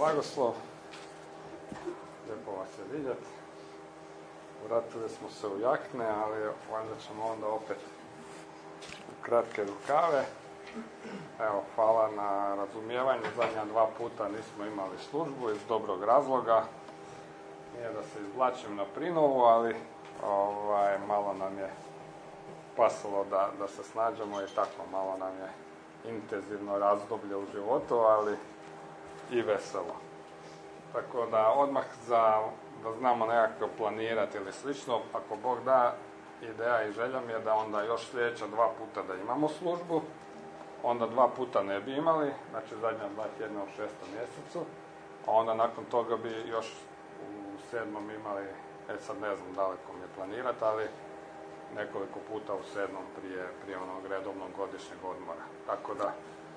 blagoslov. Lijepo vas je vidjeti. Vratili smo se u jakne, ali valjda ćemo onda opet u kratke rukave. Evo, hvala na razumijevanju. Zadnja 2 puta nismo imali službu iz dobrog razloga. Nije da se izvlačim na prinovu, ali malo nam je pasalo da se snađemo i tako malo nam je intenzivno razdoblje u životu, ali i veselo. Tako da odmah da znamo nekako planirati ili slično, ako Bog da, ideja i želja mi je da onda još sljedeća 2 puta da imamo službu, onda 2 puta ne bi imali, znači zadnja 2 tjedna u 6. mjesecu, a onda nakon toga bi još u 7. imali, sad ne znam daleko mi je planirati, ali nekoliko puta u 7. prije onog redovnog godišnjeg odmora. Tako da,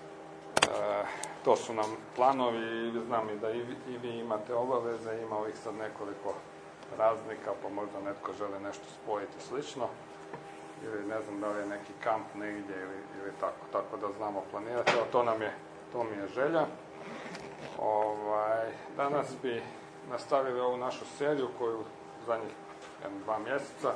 to su nam planovi i znam i da i vi imate obaveze, ima ovih sad nekoliko razlika, pa možda netko želi nešto spojiti slično, ili ne znam da li je neki kamp negdje ili tako da znamo planirati. Evo, to mi je želja. Danas bi nastavili ovu našu seriju koju zadnjih 2 mjeseca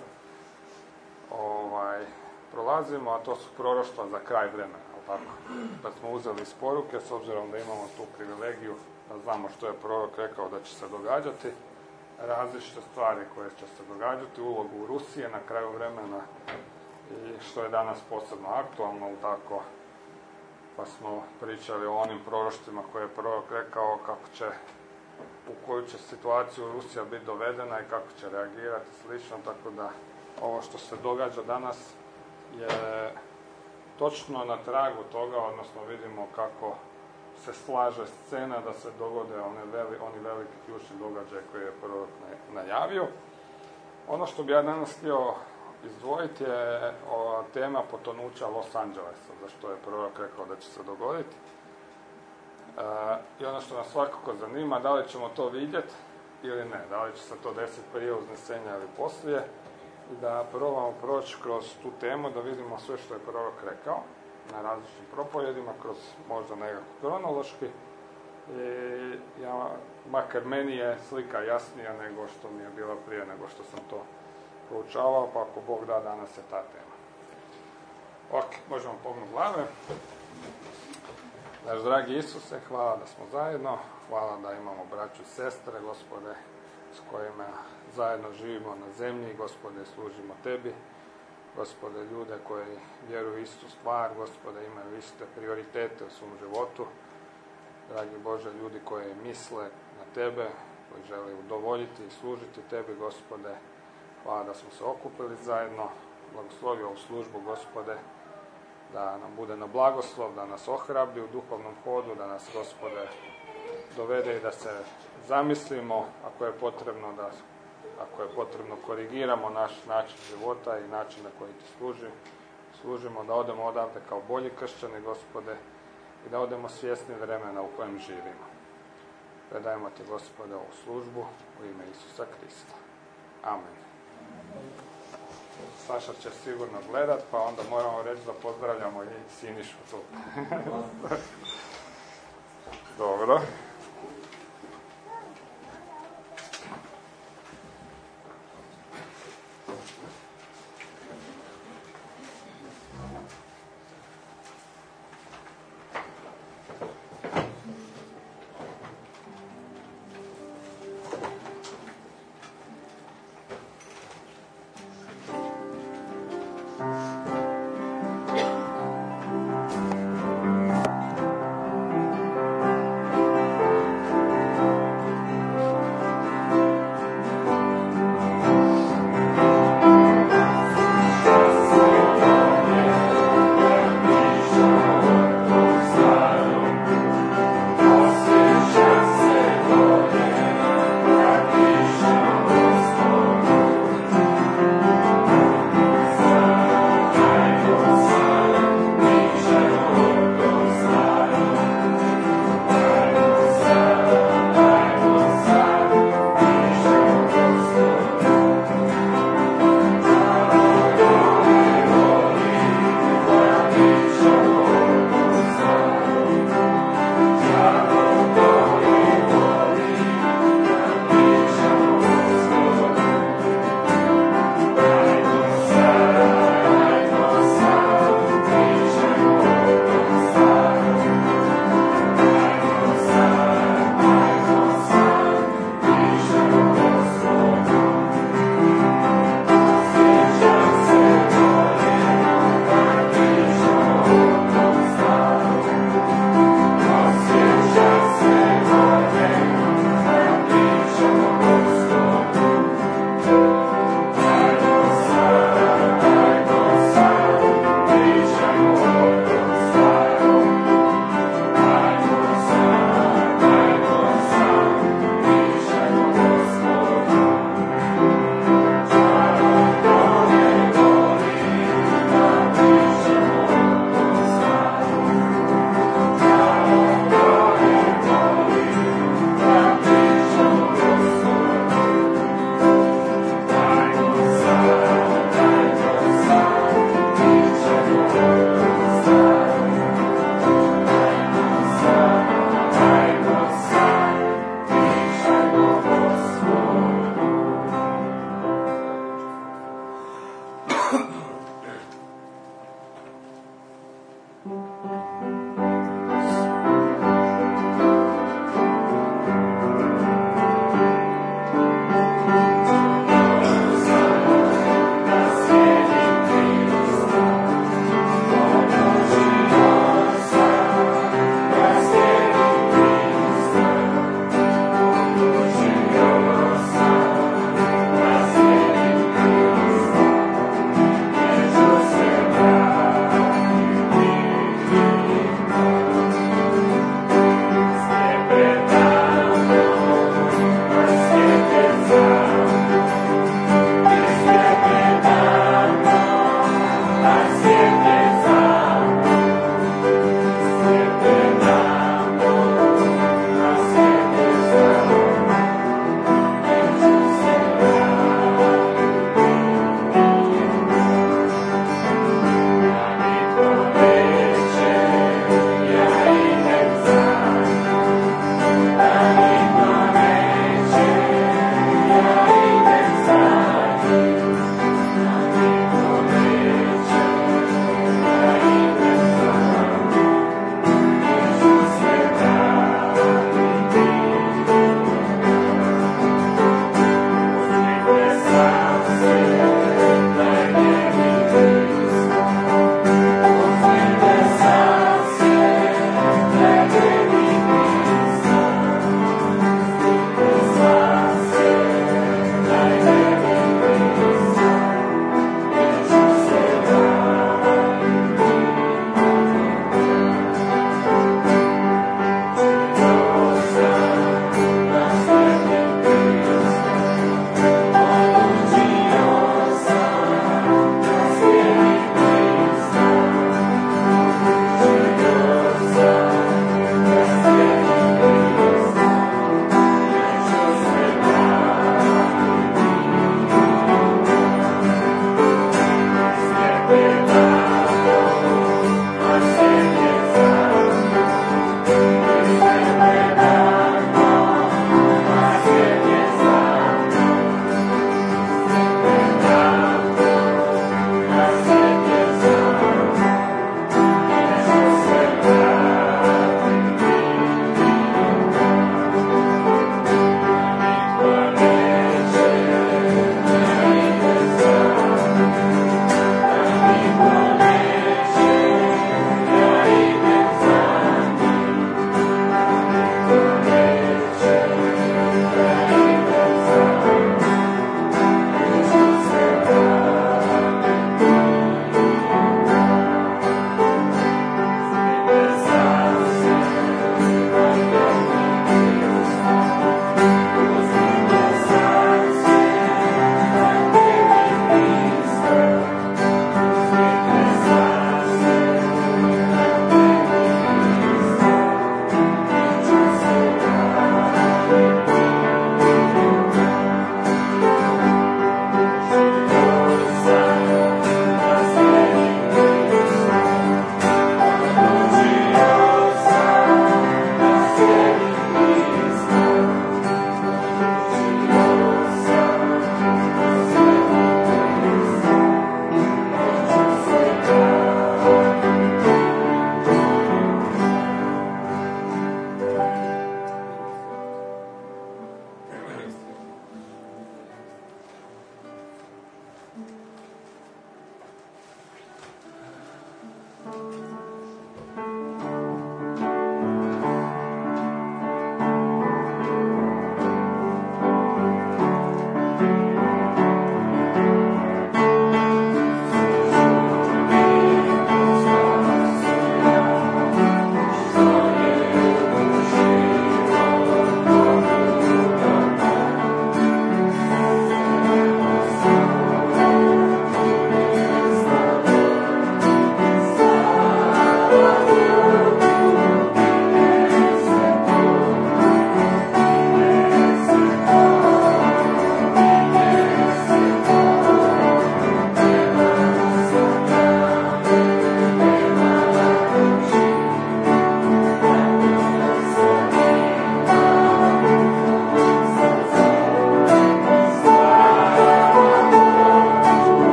prolazimo, a to su proroštva za kraj vremena. Tako, da smo uzeli iz poruke, s obzirom da imamo tu privilegiju da znamo što je prorok rekao da će se događati, različite stvari koje će se događati, ulogu Rusije na kraju vremena i što je danas posebno aktualno, tako, pa smo pričali o onim proroštvima koje je prorok rekao u koju će situaciju Rusija biti dovedena i kako će reagirati slično, tako da ovo što se događa danas je točno na tragu toga, odnosno vidimo kako se slaže scena da se dogode oni veliki ključni događaji koje je prorok najavio. Ono što bi ja danas htio izdvojiti je tema potonuća Los Angelesa, za što je prorok rekao da će se dogoditi. I ono što nas svakako zanima, da li ćemo to vidjeti ili ne, da li će se to desiti prije uznesenja ili poslije, i da probamo proći kroz tu temu, da vidimo sve što je prorok rekao na različitim propovedima, kroz možda nekako kronološki. Makar meni je slika jasnija nego što mi je bila prije, nego što sam to proučavao, pa ako Bog da, danas je ta tema. Ok, možemo pognuti glave. Naš dragi Isuse, hvala da smo zajedno, hvala da imamo braću i sestre, Gospode, s kojima zajedno živimo na zemlji, Gospode, služimo Tebi, Gospode, ljude koji vjeruju istu stvar, Gospode, imaju iste prioritete u svom životu, dragi Bože, ljudi koji misle na Tebe, koji žele udovoljiti i služiti Tebi, Gospode, hvala da smo se okupili zajedno, blagoslovi ovu službu, Gospode, da nam bude na blagoslov, da nas ohrabri u duhovnom hodu, da nas, Gospode, dovede i da se zamislimo, ako je potrebno korigiramo naš način života i način na koji Ti služimo, da odemo odavde kao bolji kršćani, Gospode, i da odemo svjesni vremena u kojem živimo. Predajemo Ti, Gospode, ovu službu u ime Isusa Krista. Amen. Saša će sigurno gledat, pa onda moramo reći da pozdravljamo i Sinišu tu. Dobro.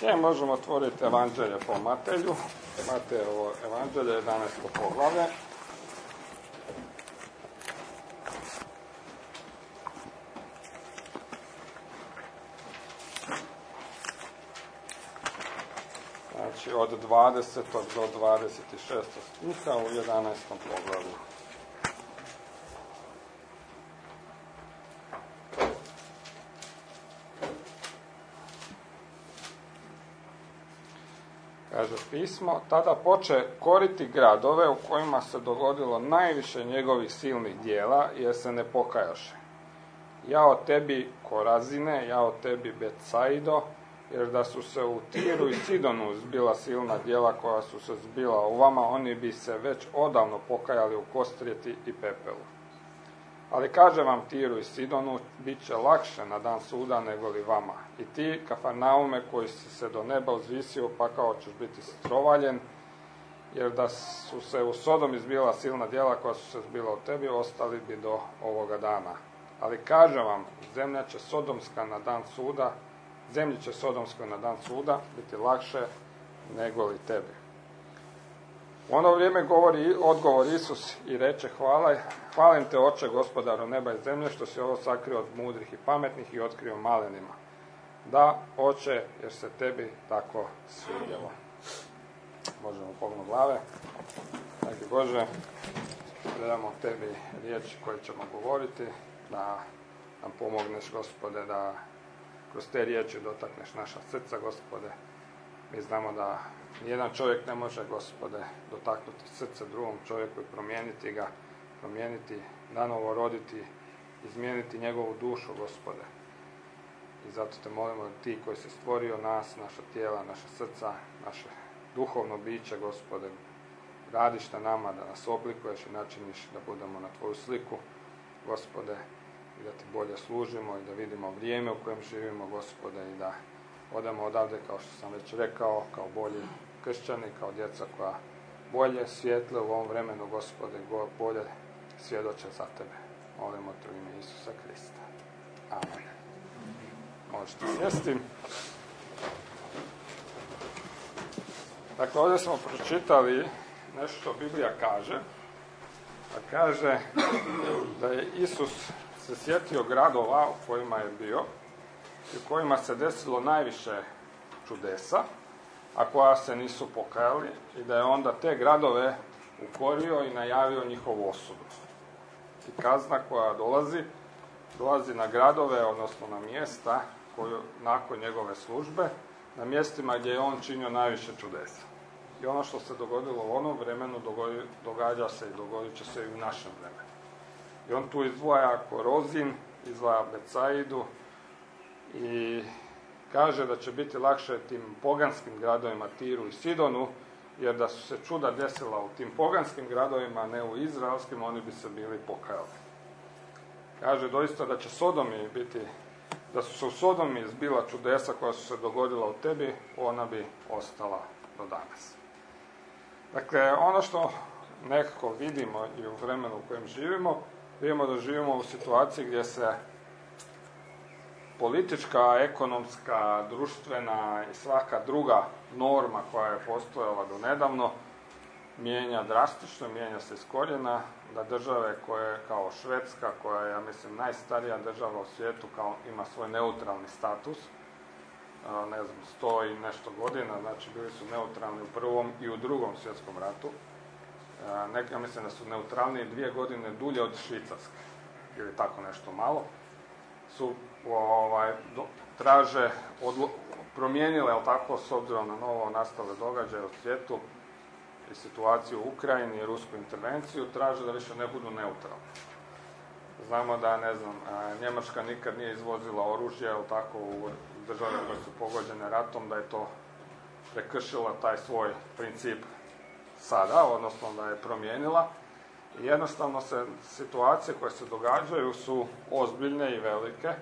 Možemo otvoriti evanđelje po Mateju. Matejevo evanđelje, 11. poglavlje. Znači od 20. do 26. stiha u 11. poglavlju. Kaže pismo, tada poče koriti gradove u kojima se dogodilo najviše njegovih silnih dijela, jer se ne pokajaše. Jao tebi Korazine, jao tebi Betsaido, jer da su se u Tiru i Sidonu zbila silna djela koja su se zbila u vama, oni bi se već odavno pokajali u kostrijeti i pepelu. Ali kaže vam Tiru i Sidonu, bit će lakše na dan suda nego li vama. I ti, Kafarnaume, koji si se do neba uzvisio, pa kao ćeš biti strovaljen, jer da su se u Sodom izbila silna djela koja su se zbila u tebi, ostali bi do ovoga dana. Ali kaže vam, zemlji će Sodomskoj na dan suda biti lakše nego li tebi. U ono vrijeme govori odgovor Isus i reče, hvalim te, Oče, Gospodaru neba i zemlje, što si ovo sakrio od mudrih i pametnih i otkrio malenima. Da, Oče, jer se tebi tako svidjelo. Možemo pognuti glave. Dragi Bože, predamo tebi riječi koje ćemo govoriti, da nam pomogneš, Gospode, da kroz te riječi dotakneš naša srca, Gospode. Mi znamo da nijedan čovjek ne može, Gospode, dotaknuti srce drugom čovjeku i promijeniti ga, nanovo roditi, izmijeniti njegovu dušu, Gospode. I zato te molimo da ti koji si stvorio nas, naša tijela, naša srca, naše duhovno biće, Gospode, radiš na nama, da nas oblikuješ i načiniš da budemo na tvoju sliku, Gospode, i da ti bolje služimo i da vidimo vrijeme u kojem živimo, Gospode, i da odemo odavde, kao što sam već rekao, kao bolji kršćani, kao djeca koja bolje svijetle u ovom vremenu, Gospode, bolje svjedoče za tebe. Molimo te u ime Isusa Krista. Amen. Možete sjesti. Dakle, ovdje smo pročitali nešto što Biblija kaže. A kaže da je Isus se sjetio gradova u kojima je bio i u kojima se desilo najviše čudesa, a koja se nisu pokajali, i da je onda te gradove ukorio i najavio njihovu osudu. I kazna koja dolazi na gradove, odnosno na mjesta koju nakon njegove službe, na mjestima gdje je on činio najviše čudesa. I ono što se dogodilo u onom vremenu događa se i dogodit će se i u našem vremenu. I on tu izdvaja Korozin, izdvaja Betsaidu i kaže da će biti lakše tim poganskim gradovima Tiru i Sidonu, jer da su se čuda desila u tim poganskim gradovima, a ne u izraelskim, oni bi se bili pokajali. Kaže doista da će Sodomi biti, da su se u Sodomi zbila čudesa koja su se dogodila u tebi, ona bi ostala do danas. Dakle, ono što nekako vidimo i u vremenu u kojem živimo, vidimo da živimo u situaciji gdje se politička, ekonomska, društvena i svaka druga norma koja je postojala do nedavno mijenja drastično, mijenja se iz korijena, da države koje kao Švedska, koja je, ja mislim, najstarija država u svijetu, ima svoj neutralni status, 100 i nešto godina, znači bili su neutralni u Prvom i u Drugom svjetskom ratu. Ja mislim da su neutralni 2 godine dulje od Švicarske, ili tako nešto malo, su traže promijenile, ali tako, s obzirom na novo nastale događaje u svijetu i situaciju u Ukrajini i rusku intervenciju, traže da više ne budu neutralni. Znamo da, Njemačka nikad nije izvozila oružje, ali tako, u države koje su pogođene ratom, da je to prekršila taj svoj princip sada, odnosno da je promijenila. I jednostavno se situacije koje se događaju su ozbiljne i velike,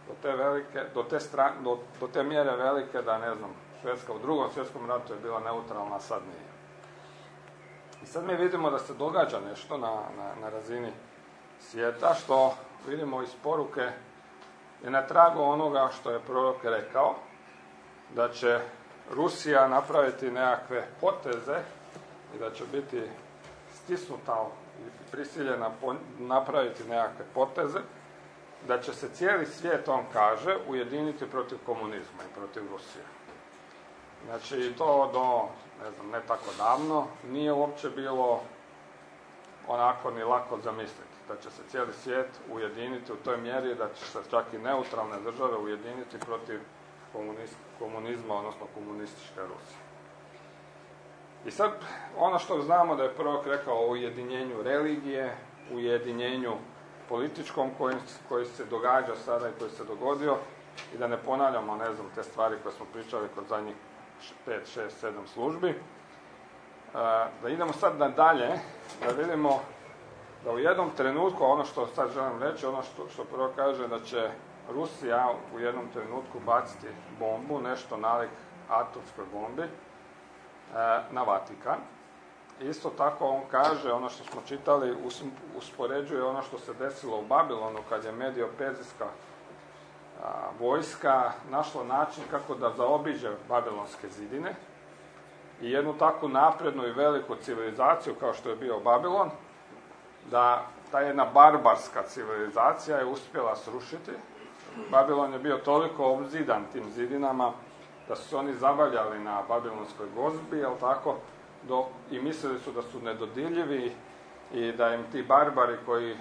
do te mjere velike da, Švedska u Drugom svjetskom ratu je bila neutralna, a sad nije. I sad mi vidimo da se događa nešto na razini svijeta, što vidimo iz poruke je na tragu onoga što je prorok rekao, da će Rusija napraviti nekakve poteze i da će biti stisnuta i prisiljena napraviti nekakve poteze, da će se cijeli svijet, on kaže, ujediniti protiv komunizma i protiv Rusije. Znači, to do, ne tako davno, nije uopće bilo onako ni lako zamisliti. Da će se cijeli svijet ujediniti u toj mjeri da će se čak i neutralne države ujediniti protiv komunizma, odnosno komunističke Rusije. I sad, ono što znamo da je prorok rekao o ujedinjenju religije, ujedinjenju političkom koji se događa sada i koji se dogodio, i da ne ponavljamo, te stvari koje smo pričali kod zadnjih 5, 6, 7 službi, da idemo sad nadalje, da vidimo da u jednom trenutku, ono što sad želim reći, ono što prvo kaže da će Rusija u jednom trenutku baciti bombu, nešto nalik atomskoj bombi, na Vatikan. Isto tako on kaže, ono što smo čitali, uspoređuje ono što se desilo u Babilonu kad je Medio-Perzijska vojska našla način kako da zaobiđe babilonske zidine i jednu takvu naprednu i veliku civilizaciju kao što je bio Babilon, da ta jedna barbarska civilizacija je uspjela srušiti. Babilon je bio toliko obzidan tim zidinama da su se oni zabavljali na babilonskoj gozbi, jel tako, i mislili su da su nedodirljivi i da im ti barbari koji,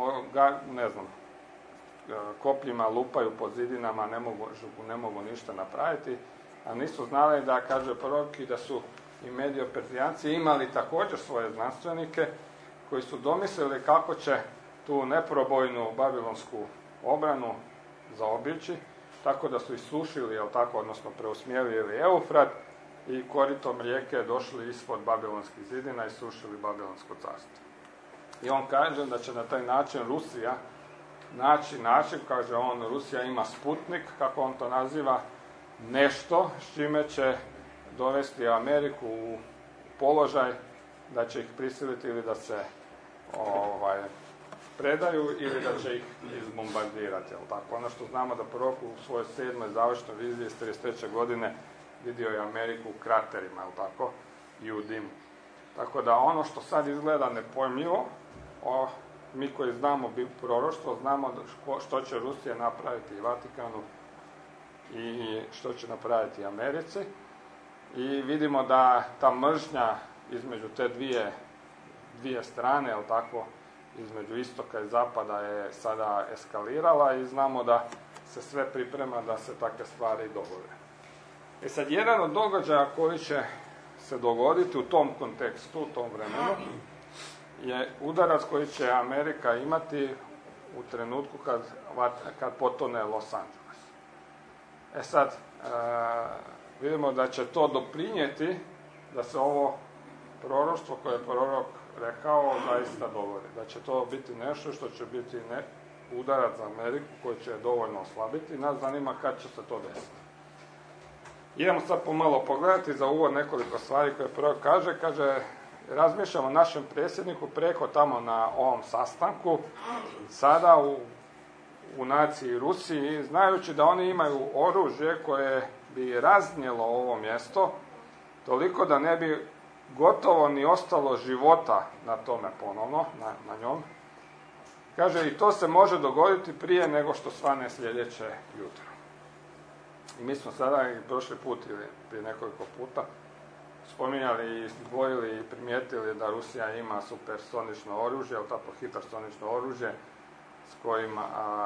kopljima lupaju po zidinama ne mogu ništa napraviti, a nisu znali da, kaže prorok, i da su i Medio-Perzijanci imali također svoje znanstvenike koji su domislili kako će tu neprobojnu babilonsku obranu zaobići, tako da su isušili, jel tako, odnosno preusmjerili Eufrat i koritom rijeke došli ispod babilonskih zidina i srušili babilonsko carstvo. I on kaže da će na taj način Rusija naći način, kaže on, Rusija ima Sputnik, kako on to naziva, nešto s čime će dovesti Ameriku u položaj da će ih prisiliti ili da se predaju ili da će ih izbombardirati, jel tako? Ono što znamo da prorok u svojoj 7. završnoj viziji iz 33. godine vidio je Ameriku u kraterima, jel tako? I u dimu. Tako da ono što sad izgleda nepojmljivo, mi koji znamo proroštvo, znamo što će Rusija napraviti i Vatikanu i što će napraviti Americi. I vidimo da ta mržnja između te dvije strane, jel tako, između istoka i zapada je sada eskalirala i znamo da se sve priprema da se takve stvari dogode. I sad, jedan od događaja koji će se dogoditi u tom kontekstu, u tom vremenu, je udarac koji će Amerika imati u trenutku kad potone Los Angeles. E sad, vidimo da će to doprinijeti da se ovo proroštvo koje je prorok rekao zaista dogodi. Da će to biti nešto što će biti udarac za Ameriku koji će dovoljno oslabiti. Nas zanima kad će se to desiti. Idemo sad pomalo pogledati za uvod nekoliko stvari koje prorok kaže, razmišljamo o našem predsjedniku preko tamo na ovom sastanku, sada u naciji Rusiji, znajući da oni imaju oružje koje bi raznijelo ovo mjesto, toliko da ne bi gotovo ni ostalo života na tome ponovno, na njom. Kaže, i to se može dogoditi prije nego što svane sljedeće jutro. I mi smo sada i prošli put ili prije nekoliko puta spominjali i izdvojili i primijetili da Rusija ima supersonično oružje, ali tako hipersonično oružje s kojima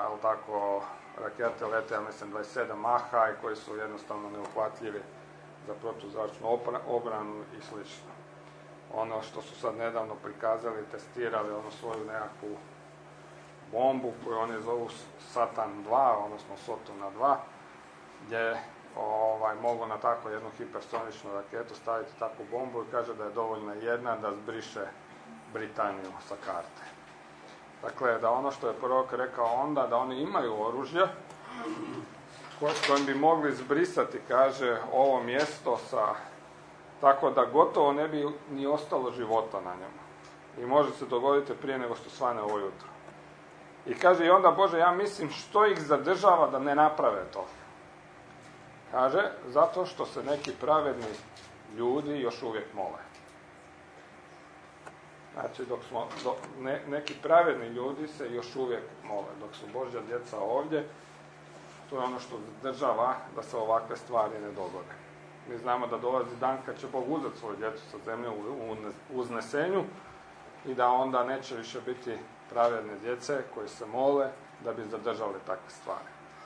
rakete lete, ja mislim, 27 maha i koji su jednostavno neuhvatljivi za protuzračnu obranu i slično. Ono što su sad nedavno prikazali, testirali, svoju nekakvu bombu koju oni zovu Satan 2, odnosno Sotona 2, gdje mogu na tako jednu hipersoničnu raketu staviti takvu bombu i kaže da je dovoljna jedna da zbriše Britaniju sa karte. Dakle, da ono što je prorok rekao onda, da oni imaju oružje s kojim bi mogli zbrisati, kaže, ovo mjesto tako da gotovo ne bi ni ostalo života na njemu. I može se dogoditi prije nego što svane ovo jutro. I kaže, i onda, Bože, ja mislim što ih zadržava da ne naprave to. Kaže, zato što se neki pravedni ljudi još uvijek mole. Znači, neki pravedni ljudi se još uvijek mole, dok su Božja djeca ovdje, to je ono što zadržava da se ovakve stvari ne dogode. Mi znamo da dolazi dan kad će Bog uzeti svoju djecu sa zemlje u uznesenju i da onda neće više biti pravedne djece koji se mole da bi zadržali takve stvari.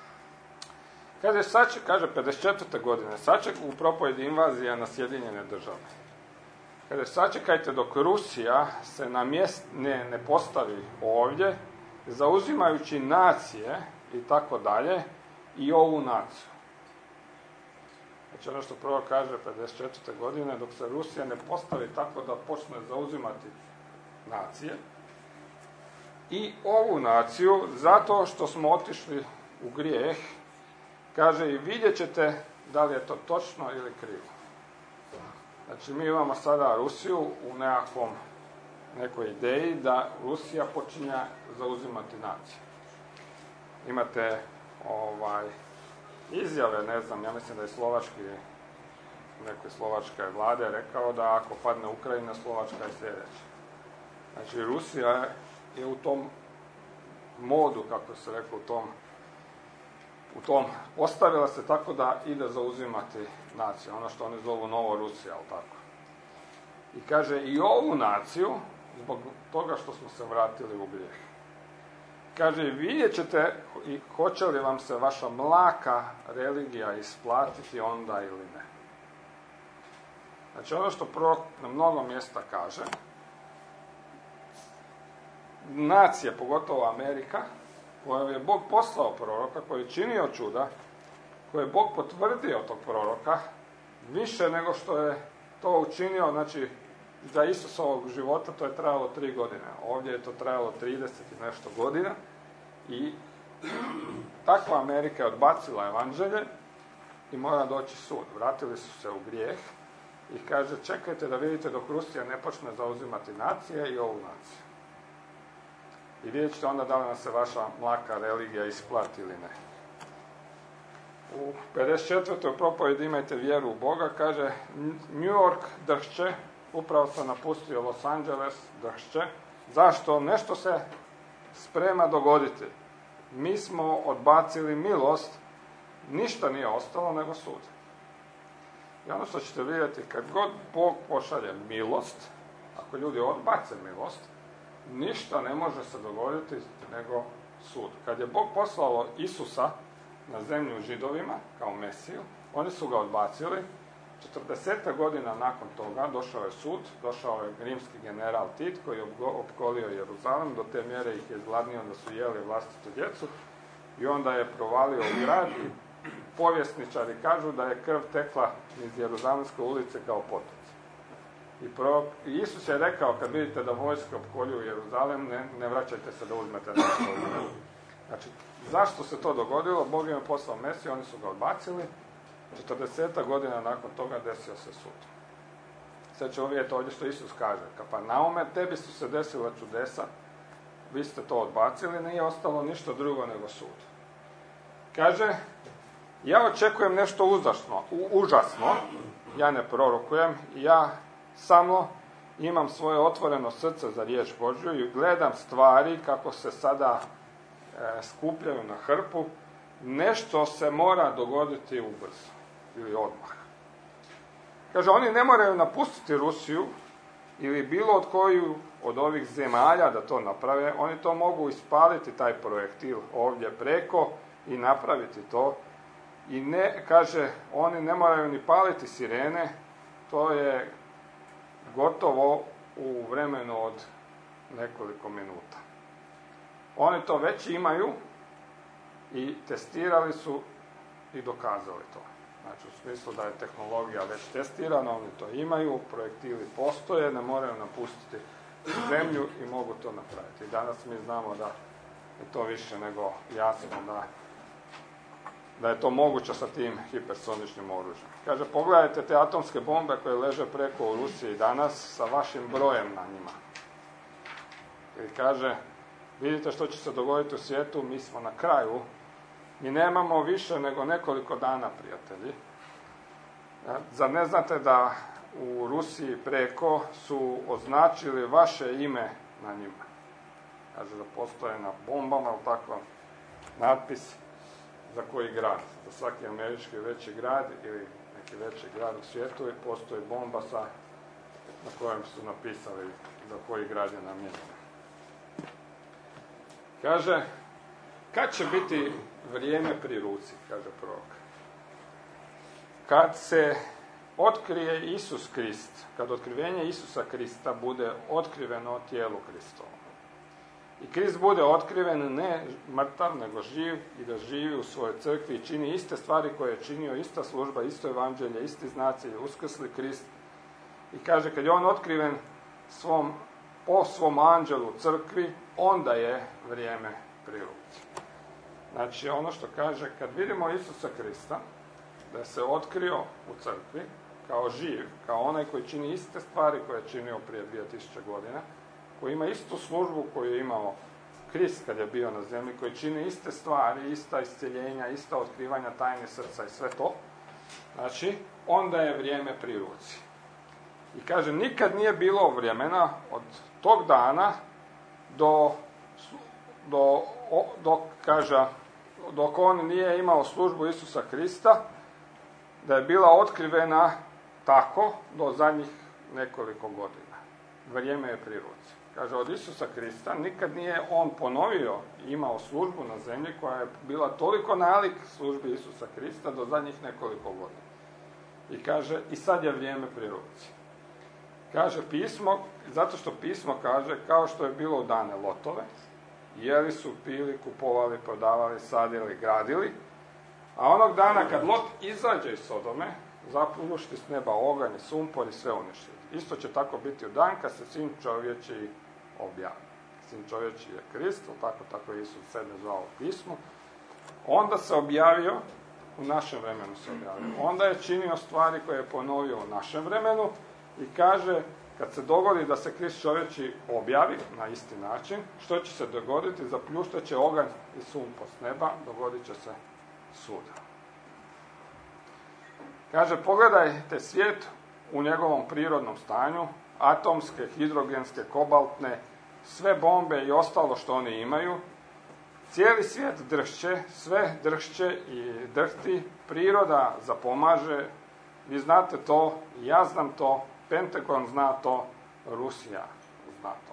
Kaže 54. godine, u propovjedi invazija na Sjedinjene Države. Kaže, sačekajte dok Rusija se ne postavi ovdje, zauzimajući nacije i tako dalje, i ovu naciju. Znači ono što prvo kaže 54. godine, dok se Rusija ne postavi tako da počne zauzimati nacije i ovu naciju, zato što smo otišli u grijeh, kaže, i vidjet ćete da li je to točno ili krivo. Znači mi imamo sada Rusiju u nekoj ideji da Rusija počinja zauzimati nacije. Imate izjave, ne znam, ja mislim da je nekoj slovačke vlade rekao da ako padne Ukrajina, Slovačka je sljedeća. Znači Rusija je u tom modu, kako se rekao, u tom postavila se tako da ide zauzimati naciju, ono što oni zovu Novo Rusija, ali tako. I kaže, i ovu naciju, zbog toga što smo se vratili u grijeh. Kaže, vidjet ćete i hoće li vam se vaša mlaka religija isplatiti onda ili ne. Znači ono što prorok na mnogo mjesta kaže, nacije, pogotovo Amerika, kojoj je Bog poslao proroka, koji je činio čuda, koji je Bog potvrdio tog proroka, više nego što je to učinio, znači za Isusovog života to je trajalo 3 godine. Ovdje je to trajalo 30 i nešto godina i takva Amerika je odbacila evanđelje i mora doći sud. Vratili su se u grijeh i kaže, čekajte da vidite dok Rusija ne počne zauzimati nacije i ovu naciju. I vidjet ćete onda da li nam se vaša mlaka religija isplati ili ne. U 54. propovjedi imajte vjeru u Boga, kaže, New York dršće, upravo sam napustio Los Angeles, dršće. Zašto? Nešto se sprema dogoditi. Mi smo odbacili milost, ništa nije ostalo nego sud. I ono što ćete vidjeti, kad god Bog pošalje milost, ako ljudi odbace milost, ništa ne može se dogoditi nego sud. Kad je Bog poslao Isusa na zemlju Židovima kao Mesiju, oni su ga odbacili. 40 godina nakon toga došao je sud, došao je rimski general Tit koji je opkolio Jeruzalem, do te mjere ih je izgladnio da su jeli vlastitu djecu i onda je provalio u grad i povjesničari kažu da je krv tekla iz Jeruzalemske ulice kao potoci. I Isus je rekao, kad vidite da vojske opkoljuju Jeruzalem, ne vraćajte se da uzmete nešto. Znači, zašto se to dogodilo? Bog im je poslao Mesiju, oni su ga odbacili. 40 godina nakon toga desio se sud. Sad ćemo vidjeti ovdje što Isus kaže. Kafarnaume, tebi su se desila čudesa, vi ste to odbacili, nije ostalo ništa drugo nego sud. Kaže, ja očekujem nešto užasno, ja ne prorokujem, ja samo imam svoje otvoreno srce za riječ Božju i gledam stvari kako se sada skupljaju na hrpu, nešto se mora dogoditi ubrzo ili odmah. Kaže, oni ne moraju napustiti Rusiju ili bilo od koju od ovih zemalja da to naprave, oni to mogu ispaliti taj projektil ovdje preko i napraviti to. I ne, kaže, oni ne moraju ni paliti sirene, to je gotovo u vremenu od nekoliko minuta. Oni to već imaju i testirali su i dokazali to. Znači u smislu da je tehnologija već testirana, oni to imaju, projektili postoje, ne moraju napustiti zemlju i mogu to napraviti. I danas mi znamo da je to više nego jasno da je to moguće sa tim hipersoničnim oružjem. Kaže, pogledajte te atomske bombe koje leže preko u Rusiji danas sa vašim brojem na njima. I kaže, vidite što će se dogoditi u svijetu, mi smo na kraju Mi nemamo više nego nekoliko dana, prijatelji. Zar ne znate da u Rusiji preko su označili vaše ime na njima? Kaže da postoje na bombama, ali tako, natpis za koji grad. Za svaki američki veći grad ili neki veći grad u svijetu postoji bomba na kojem su napisali za koji grad je namijenjena. Kaže, kad će biti vrijeme pri ruci, kaže prorok. Kad se otkrije Isus Krist, kad otkrivenje Isusa Krista bude otkriveno tijelu Kristovu. I Krist bude otkriven ne mrtav, nego živ i da živi u svojoj crkvi i čini iste stvari koje je činio, ista služba, isto evanđelje, isti znaci, uskrsli Krist. I kaže, kad je on otkriven po svom anđelu u crkvi, onda je vrijeme pri ruci. Znači, ono što kaže, kad vidimo Isusa Krista, da se otkrio u crkvi, kao živ, kao onaj koji čini iste stvari koje je činio prije 2000 godina, koji ima istu službu koju je imao Krist kad je bio na zemlji, koji čini iste stvari, ista iscjeljenja, ista otkrivanja tajne srca i sve to, znači, onda je vrijeme pri ruci. I kaže, nikad nije bilo vremena od tog dana dok on nije imao službu Isusa Krista, da je bila otkrivena tako do zadnjih nekoliko godina. Vrijeme je pri ruci. Kaže, od Isusa Krista nikad nije on ponovio i imao službu na zemlji koja je bila toliko nalik službi Isusa Krista do zadnjih nekoliko godina. I kaže, i sad je vrijeme pri ruci. Kaže pismo, zato što pismo kaže, kao što je bilo u dane Lotove, jeli su, pili, kupovali, prodavali, sadili, gradili, a onog dana kad Lot izađe iz Sodome, zapljušti s neba oganj i sumpor i sve uništiti. Isto će tako biti u dan kad se Sin čovječji objavi. Sin čovječji je Krist, tako je Isus sebe zvao u pismu. Onda se objavio, u našem vremenu se objavio. Onda je činio stvari koje je ponovio u našem vremenu i kaže, kad se dogodi da se Krist čovječji objavi na isti način, što će se dogoditi? Zapljuštat će oganj i sumpor s neba, dogodit će se sud. Kaže, pogledajte svijet u njegovom prirodnom stanju, atomske, hidrogenske, kobaltne, sve bombe i ostalo što oni imaju. Cijeli svijet dršće, sve dršće i drhti, priroda zapomaže, vi znate to, ja znam to, Pentagon zna to, Rusija zna to.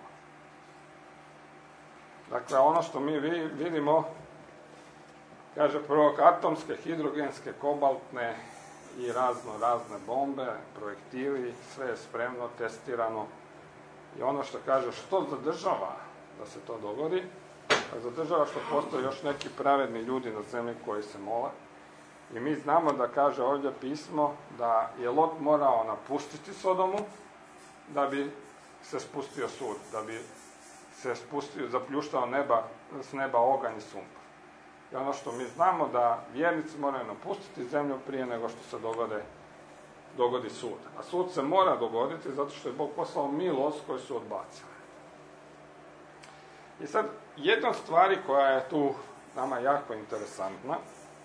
Dakle, ono što mi vidimo, kaže prorok, atomske, hidrogenske, kobaltne i razne bombe, projektili, sve je spremno, testirano. I ono što kaže, što zadržava da se to dogodi? Zadržava što postoje još neki pravedni ljudi na zemlji koji se mole. I mi znamo da kaže ovdje pismo da je Lot morao napustiti Sodomu da bi se spustio sud, da bi se zapljuštao s neba oganj i sumpor. I ono što mi znamo da vjernici moraju napustiti zemlju prije nego što se dogodi sud. A sud se mora dogoditi zato što je Bog poslao milost koju su odbacili. I sad, jedna od stvari koja je tu nama jako interesantna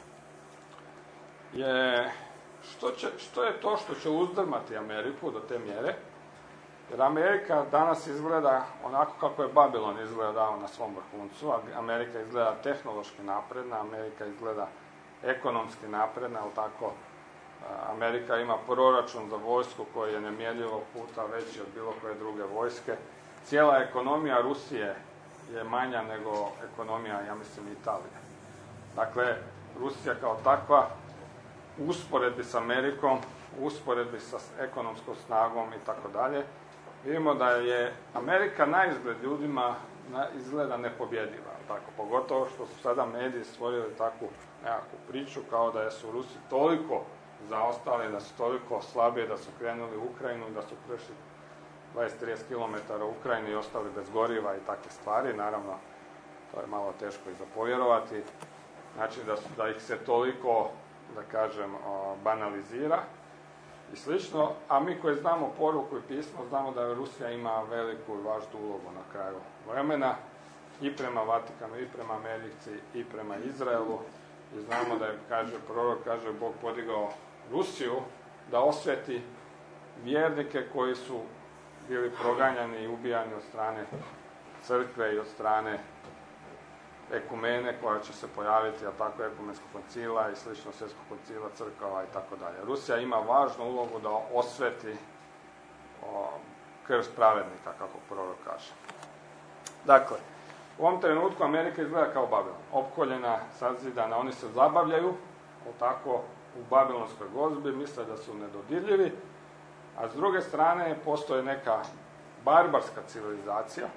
je što je to što će uzdrmati Ameriku do te mjere, jer Amerika danas izgleda onako kako je Babilon izgledao na svom vrhuncu. Amerika izgleda tehnološki napredna, Amerika izgleda ekonomski napredna, ali tako Amerika ima proračun za vojsku koji je nemjerljivo puta veći od bilo koje druge vojske. Cijela ekonomija Rusije je manja nego ekonomija, ja mislim, Italije. Dakle, Rusija kao takva u usporedbi s Amerikom, u usporedbi sa ekonomskom snagom i tako dalje, vidimo da je Amerika na izgled ljudima izgleda nepobjediva. Tako, pogotovo što su sada mediji stvorili takvu nekakvu priču kao da su Rusi toliko zaostali, da su toliko slabije, da su krenuli u Ukrajinu, da su prešli 20-30 km u Ukrajini i ostali bez goriva i takve stvari. Naravno, to je malo teško i za povjerovati. Znači da ih se toliko, da kažem, banalizira i slično, a mi koji znamo poruku i pismo, znamo da Rusija ima veliku i važnu ulogu na kraju vremena i prema Vatikanu, i prema Americi, i prema Izraelu, I znamo da je, prorok kaže, Bog podigao Rusiju da osveti vjernike koji su bili proganjani i ubijani od strane crkve i od strane ekumene koja će se pojaviti, a tako ekumenskog koncila i slično svjetskog koncila, crkava i tako dalje. Rusija ima važnu ulogu da osveti krv pravednika, kako prorok kaže. Dakle, u ovom trenutku Amerika izgleda kao Babilon. Opkoljena, sazidana, oni se zabavljaju, tako, u babilonskoj gozbi, misle da su nedodirljivi, a s druge strane postoje neka barbarska civilizacija,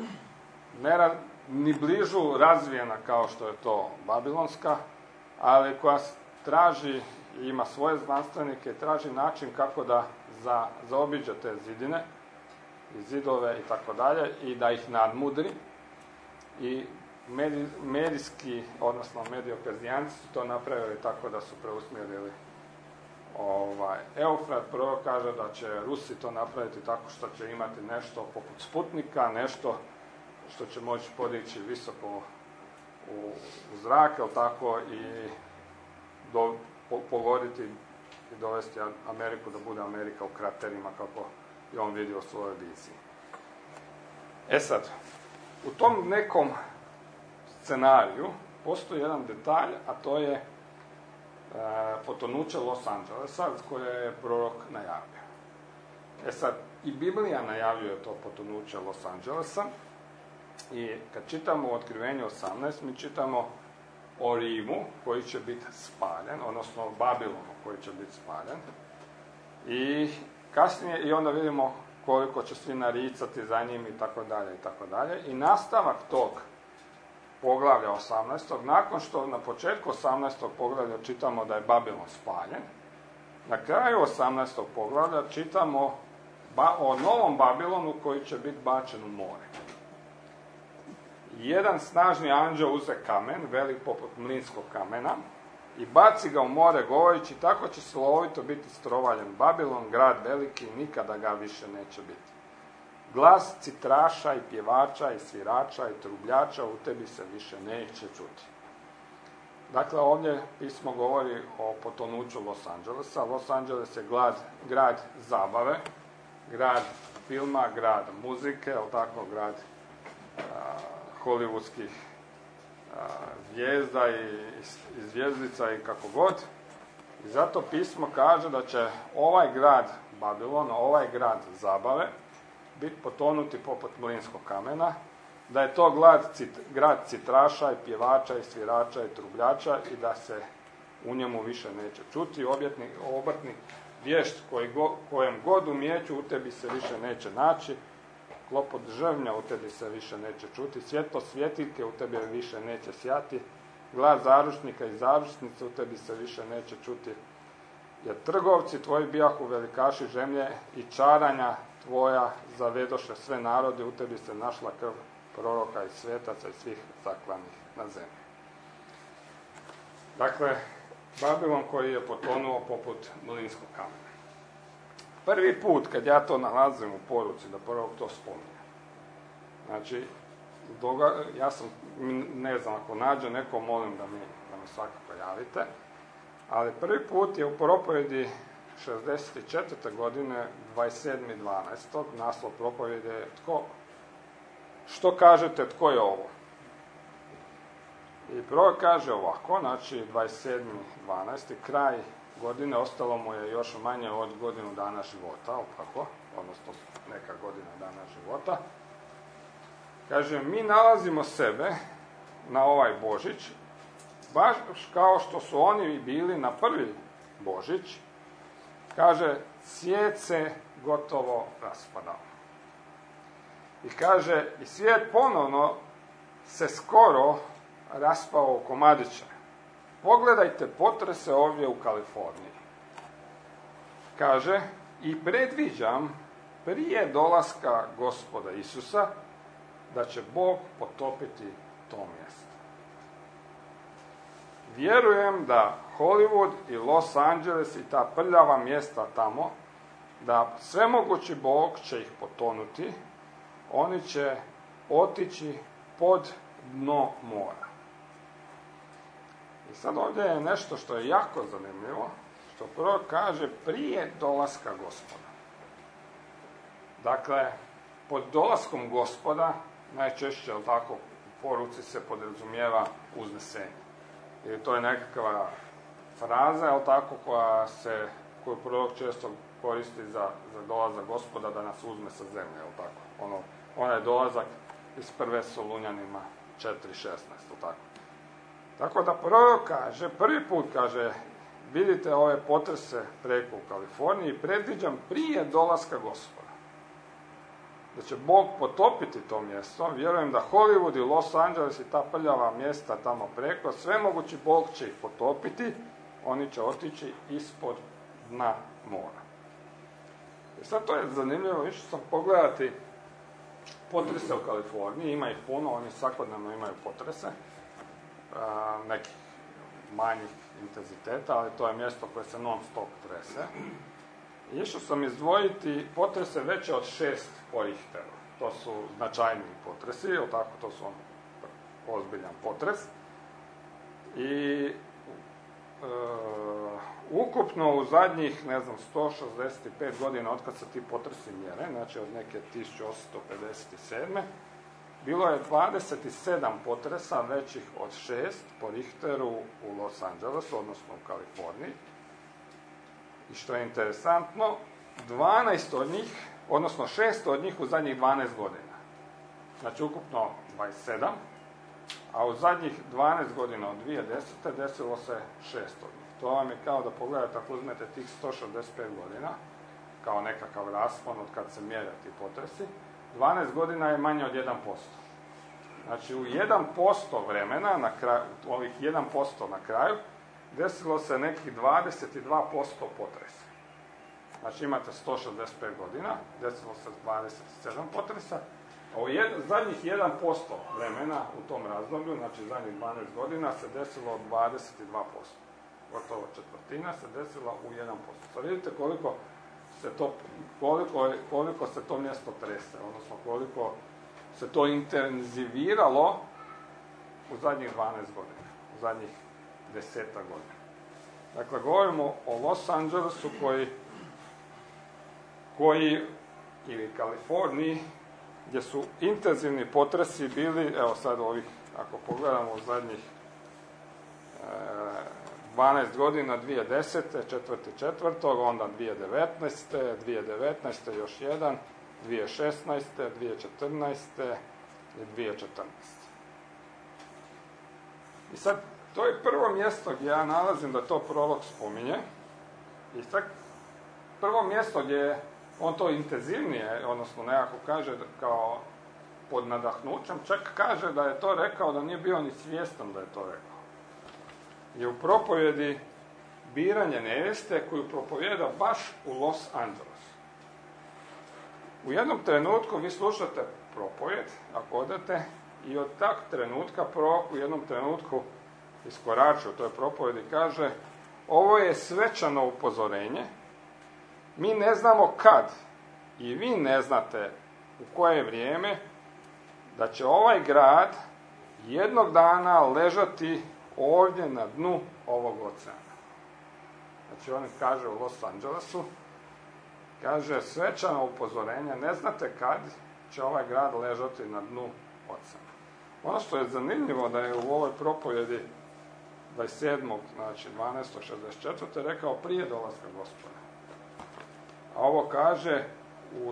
ni bližu razvijena kao što je to babilonska, ali koja traži, ima svoje znanstvenike, traži način kako da zaobiđe te zidine i zidove i tako dalje i da ih nadmudri. I medijski, odnosno mediokazijanci su to napravili tako da su preusmjerili Eufrat. Prvo kaže da će Rusi to napraviti tako što će imati nešto poput Sputnika, nešto što će moći podići visoko u zrak, tako, i pogoditi i dovesti Ameriku da bude Amerika u kraterima, kako je on vidio u svojoj viziji. Sad, u tom nekom scenariju postoji jedan detalj, a to je potonuće Los Angelesa, koje je prorok najavio. Sad, i Biblija najavljuje to potonuće Los Angelesa, i kad čitamo u Otkrivenju 18, mi čitamo o Rimu koji će biti spaljen, odnosno o Babilonu koji će biti spaljen, i kasnije, i onda vidimo koliko će svi naricati za njim i tako dalje i tako dalje. I nastavak tog poglavlja 18. nakon što na početku 18. poglavlja čitamo da je Babilon spaljen, na kraju 18. poglavlja čitamo o novom Babilonu koji će biti bačen u more. Jedan snažni anđeo uze kamen, velik poput mlinskog kamena, i baci ga u more, govoreći, tako će slovito biti strovaljen Babilon, grad veliki, nikada ga više neće biti. Glas citraša i pjevača i svirača i trubljača u tebi se više neće čuti. Dakle, ovdje pismo govori o potonuću Los Angelesa. Los Angeles je grad zabave, grad filma, grad muzike, tako, grad hollywoodskih zvijezda i zvjezdica i kako god. I zato pismo kaže da će ovaj grad Babilon, ovaj grad zabave, biti potonuti poput mlinskog kamena, da je to grad citraša i pjevača i svirača i trubljača i da se u njemu više neće čuti. Obrtnik vješt kojem god umijeću u tebi se više neće naći, klopot ževnja u tebi se više neće čuti, svjetlo svjetiljke u tebi više neće sjati, glas zaručnika i zaručnice u tebi se više neće čuti, jer trgovci tvoji bijahu velikaši zemlje i čaranja tvoja zavedoše sve narode, u tebi se našla krv proroka i svetaca i svih zaklanih na zemlji. Dakle, Babilon koji je potonuo poput mlinskog kamena. Prvi put kad ja to nalazim u poruci, da prorok to spominje. Znači, ja sam, ne znam, ako nađe neko, molim da mi svakako javite, ali prvi put je u propovjedi 64. godine, 27.12. naslov propovjedi je što kažete, tko je ovo? I prorok kaže ovako, znači 27.12. kraj godine, ostalo mu je još manje od godinu dana života, odnosno neka godina dana života. Kaže, mi nalazimo sebe na ovaj Božić, baš kao što su oni bili na prvi Božić. Kaže, svijet se gotovo raspadao. I kaže, i svijet ponovno se skoro raspao u komadiće. Pogledajte potrese ovdje u Kaliforniji. Kaže, i predviđam prije dolaska Gospoda Isusa da će Bog potopiti to mjesto. Vjerujem da Hollywood i Los Angeles i ta prljava mjesta tamo, da svemogući Bog će ih potonuti, oni će otići pod dno mora. I sad ovdje je nešto što je jako zanimljivo, što prorok kaže prije dolaska Gospoda. Dakle, pod dolaskom Gospoda, najčešće, jel tako, u poruci se podrazumijeva uznesenje. Jer to je nekakva fraza, jel tako, koju prorok često koristi za dolazak Gospoda da nas uzme sa zemlje, jel tako. Onaj dolazak iz prve Solunjanima 4.16, jel tako. Tako da prorok kaže, prvi put kaže, vidite ove potrese preko u Kaliforniji, predviđam prije dolaska Gospoda. Da će Bog potopiti to mjesto, vjerujem da Hollywood i Los Angeles i ta prljava mjesta tamo preko, sve mogući Bog će ih potopiti, oni će otići ispod dna mora. I sad to je zanimljivo, išao sam pogledati potrese u Kaliforniji, ima ih puno, oni svakodnevno imaju potrese, nekih manjih intenziteta, ali to je mjesto koje se non stop trese. I išao sam izdvojiti potrese veće od 6 po Richteru. To su značajniji potresi, jel tako, to su ozbiljan potres. I ukupno u zadnjih, 165 godina od kad se ti potresi mjere, znači od neke 1857. Bilo je 27 potresa većih od 6 po Richteru u Los Angelesu, odnosno u Kaliforniji. I što je interesantno, 12 od njih, odnosno 6 od njih u zadnjih 12 godina. Znači ukupno 27, a u zadnjih 12 godina od 2010. desilo se 6 od njih. To vam je kao da pogledate, ako uzmete tih 165 godina, kao nekakav raspon od kad se mjere ti potresi, 12 godina je manje od 1%. Znači u 1% vremena, na kraju, ovih 1% na kraju, desilo se nekih 22% potresa. Znači imate 165 godina, desilo se 27 potresa, a u zadnjih 1% vremena u tom razdoblju, znači zadnjih 12 godina, se desilo 22%. Gotovo četvrtina se desila u 1%. Sad vidite koliko se to mjesto trese, odnosno koliko se to intenziviralo u zadnjih 12 godina, u zadnjih 10 godina. Dakle, govorimo o Los Angelesu koji ili Kaliforniji, gdje su intenzivni potresi bili, evo sad ovih, ako pogledamo u zadnjih 12 godina, 2010. 4.4., onda 2019. još jedan, 2016. 2014. i 2014. I sad, to je prvo mjesto gdje ja nalazim da to prorok spominje. I sad, prvo mjesto gdje on to intenzivnije, odnosno nekako kaže kao pod nadahnućem, čak kaže da je to rekao, da nije bio ni svjestan da je to rekao. Je u propovjedi Biranje nevjeste, koju propovjeda baš u Los Angelesu. U jednom trenutku vi slušate propovjed, ako odete, i od tak trenutka prorok u jednom trenutku iskorači u toj propovjedi i kaže: ovo je svečano upozorenje, mi ne znamo kad i vi ne znate u koje vrijeme da će ovaj grad jednog dana ležati ovdje na dnu ovog oceana. Znači on kaže u Los Angelesu, kaže svečano upozorenje, ne znate kad će ovaj grad ležati na dnu oceana. Ono što je zanimljivo da je u ovoj propovjedi 27. znači 12.64. rekao prije dolaska Gospoda. A ovo kaže u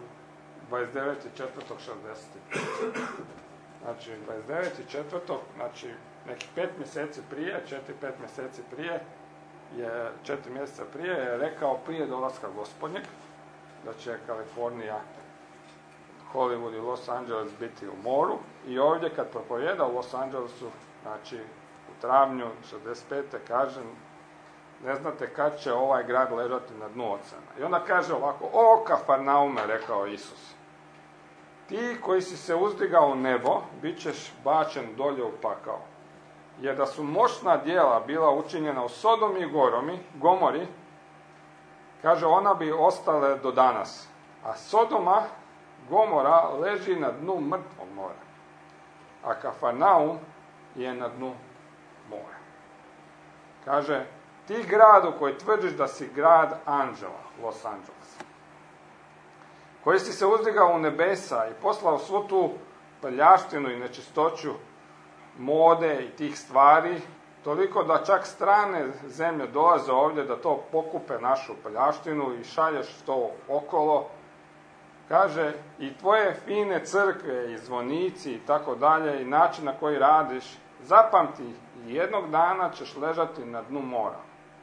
29.4.65. Znači 29.4. znači nekih 5 mjeseci prije, 4-5 mjeseci prije, 4 mjeseca prije je rekao prije dolaska Gospodnjeg da će Kalifornija, Hollywood i Los Angeles biti u moru. I ovdje kad propovjeda u Los Angelesu, znači u travnju 65. kaže ne znate kad će ovaj grad ležati na dnu oceana. I onda kaže ovako: o Kafarnaume, rekao Isus, ti koji si se uzdigao u nebo, bit ćeš bačen dolje u pakao. Jer da su moćna djela bila učinjena u Sodomi i Gomori, kaže, ona bi ostale do danas. A Sodoma, Gomora, leži na dnu mrtvog mora. A Kafarnaum je na dnu mora. Kaže, ti gradu koji tvrdiš da si grad anđela, Los Angeles, koji si se uzdigao u nebesa i poslao svu tu prljavštinu i nečistoću mode i tih stvari, toliko da čak strane zemlje dolaze ovdje da to pokupe našu prljavštinu i šalješ to okolo. Kaže, i tvoje fine crkve i zvonici i tako dalje i način na koji radiš, zapamti, jednog dana ćeš ležati na dnu mora.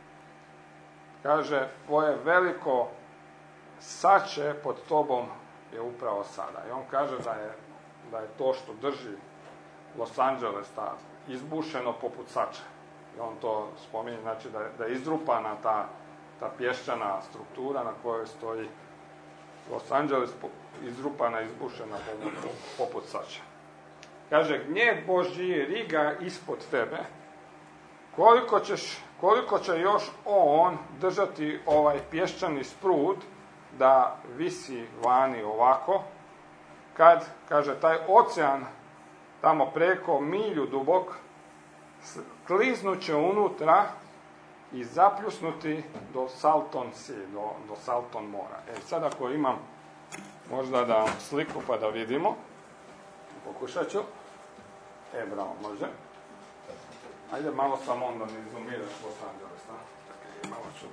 Kaže, tvoje veliko sače pod tobom je upravo sada. I on kaže da je to što drži Los Angeles izbušeno poput sače. I on to spominje, znači da je izrupana ta pješčana struktura na kojoj stoji Los Angeles, izrupana, izbušena poput sače. Kaže, gnjev Božji riga ispod tebe, koliko će još on držati ovaj pješčani sprud da visi vani ovako, kad, kaže, taj ocean tamo preko milju dubok kliznuće unutra i zapljusnuti do Salton Sea, do Salton mora. Sad ako imam možda da sliku pa da vidimo, pokušat ću. Bravo, može. Ajde malo samo onda ne izumiraš Los Angeles, da? Čekaj, malo ću.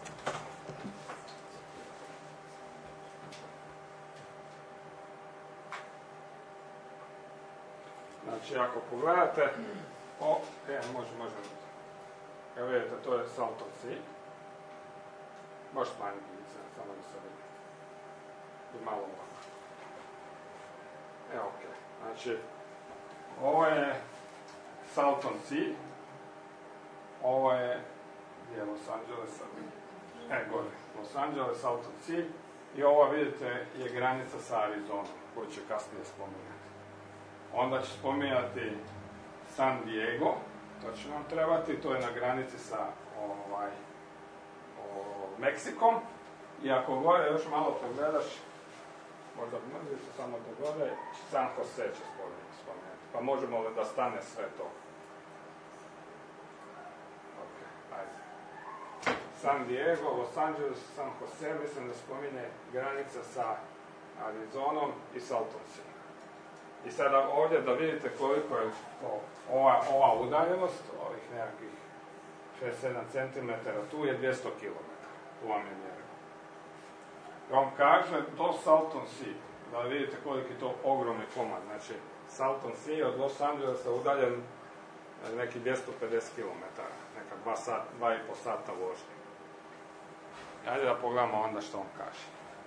Znači, ako pogledate, može. Evo vidite, to je Salton Sea. Može smanjiti lice, samo da se vidi. I malo ovako. Ok. Znači, ovo je Salton Sea. Ovo je, gdje je Los Angeles? Gore. Los Angeles, Salton Sea. I ovo, vidite, je granica sa Arizonom, koju će kasnije spominjati. Onda će spominjati San Diego, to će nam trebati, to je na granici sa Meksikom. I ako gore još malo pogledaš, možda mrzite samo do gore, San Jose će spominjati. Pa možemo li da stane sve to? Ok, ajde. San Diego, Los Angeles, San Jose, mislim da spominje granica sa Arizonom i Salton Sea. I sada ovdje da vidite koliko je ova udaljenost, ovih nekakvih 6-7 cm, tu je 200 km, tu vam je mjerilo. I on kaže do Salton Sea, da vidite koliko je to ogromni komad, znači Salton Sea od Los Angelesa udaljen neki 250 km, neka 2,5 sata vožnje. Ajde da pogledamo onda što on kaže.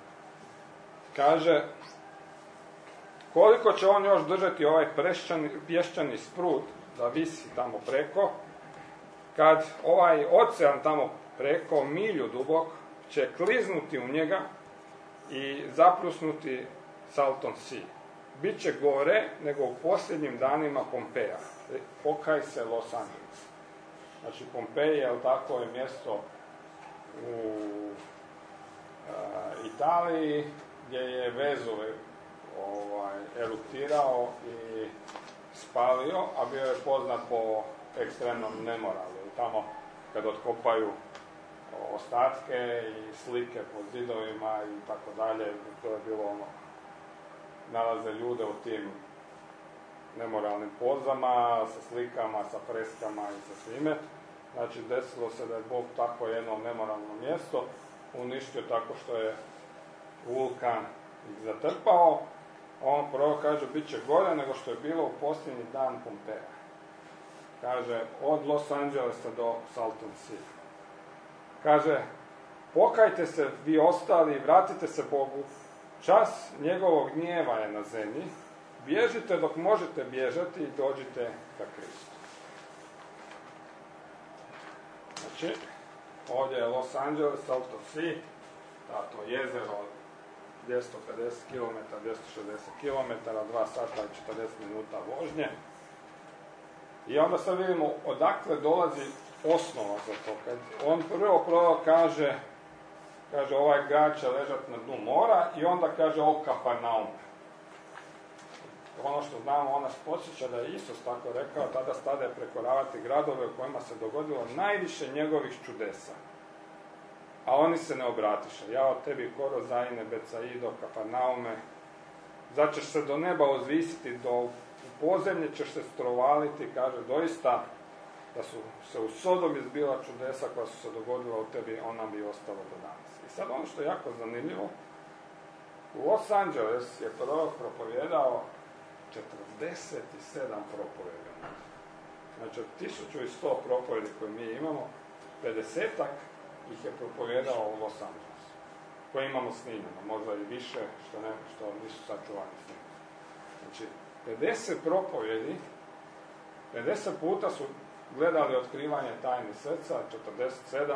Kaže, koliko će on još držati ovaj pješčani sprud da visi tamo preko, kad ovaj ocean tamo preko milju dubok će kliznuti u njega i zapljusnuti Salton Sea. Biće gore nego u posljednjim danima Pompeja. Pokaj se Los Angeles. Znači Pompeji je tako je mjesto u Italiji gdje je Vezuv eruptirao i spalio, a bio je poznat po ekstremnom nemoralu. Tamo kad otkopaju ostatke i slike po zidovima i tako dalje, to je bilo nalaze ljude u tim nemoralnim pozama, sa slikama, sa freskama i sa svime. Znači, desilo se da je Bog tako jedno nemoralno mjesto uništio tako što je vulkan ih zatrpao. On prvo kaže, bit će gore nego što je bilo u posljednji dan Pompeja. Kaže, od Los Angelesa do Salton Sea. Kaže, pokajte se vi ostali, vratite se Bogu, čas njegovog gnjeva je na zemlji, bježite dok možete bježati i dođite ka Kristu. Znači, ovdje je Los Angeles, Salton Sea, to jezero 250 km, 260 km, 2 sata i 40 minuta vožnje. I onda sad vidimo odakle dolazi osnova za to. Kad on prvo kaže ovaj grad će ležati na dnu mora i onda kaže o Kafarnaum. ono što znamo, on nas podsjeća da je Isus tako rekao, tada stade prekoravati gradove u kojima se dogodilo najviše njegovih čudesa. A oni se ne obratiše. Jao tebi Korozajne, Becaido, Kafarnaume, zar ćeš se do neba uzvisiti, u podzemlje ćeš se strovaliti, kaže, doista da su se u Sodomi zbila čudesa koja su se dogodila u tebi, ona bi ostalo do danas. I sad ono što je jako zanimljivo, u Los Angeles je prorok propovjedao 47 propovjeda. Znači od 1100 propovjedi koje mi imamo, 50-ak ih je propovjedao u Los Angelesu, koje imamo snimljeno, možda i više, što nisu sačuvani snimljeni. Znači, 50 propovjedi, 50 puta su gledali otkrivanje tajni srca, 47,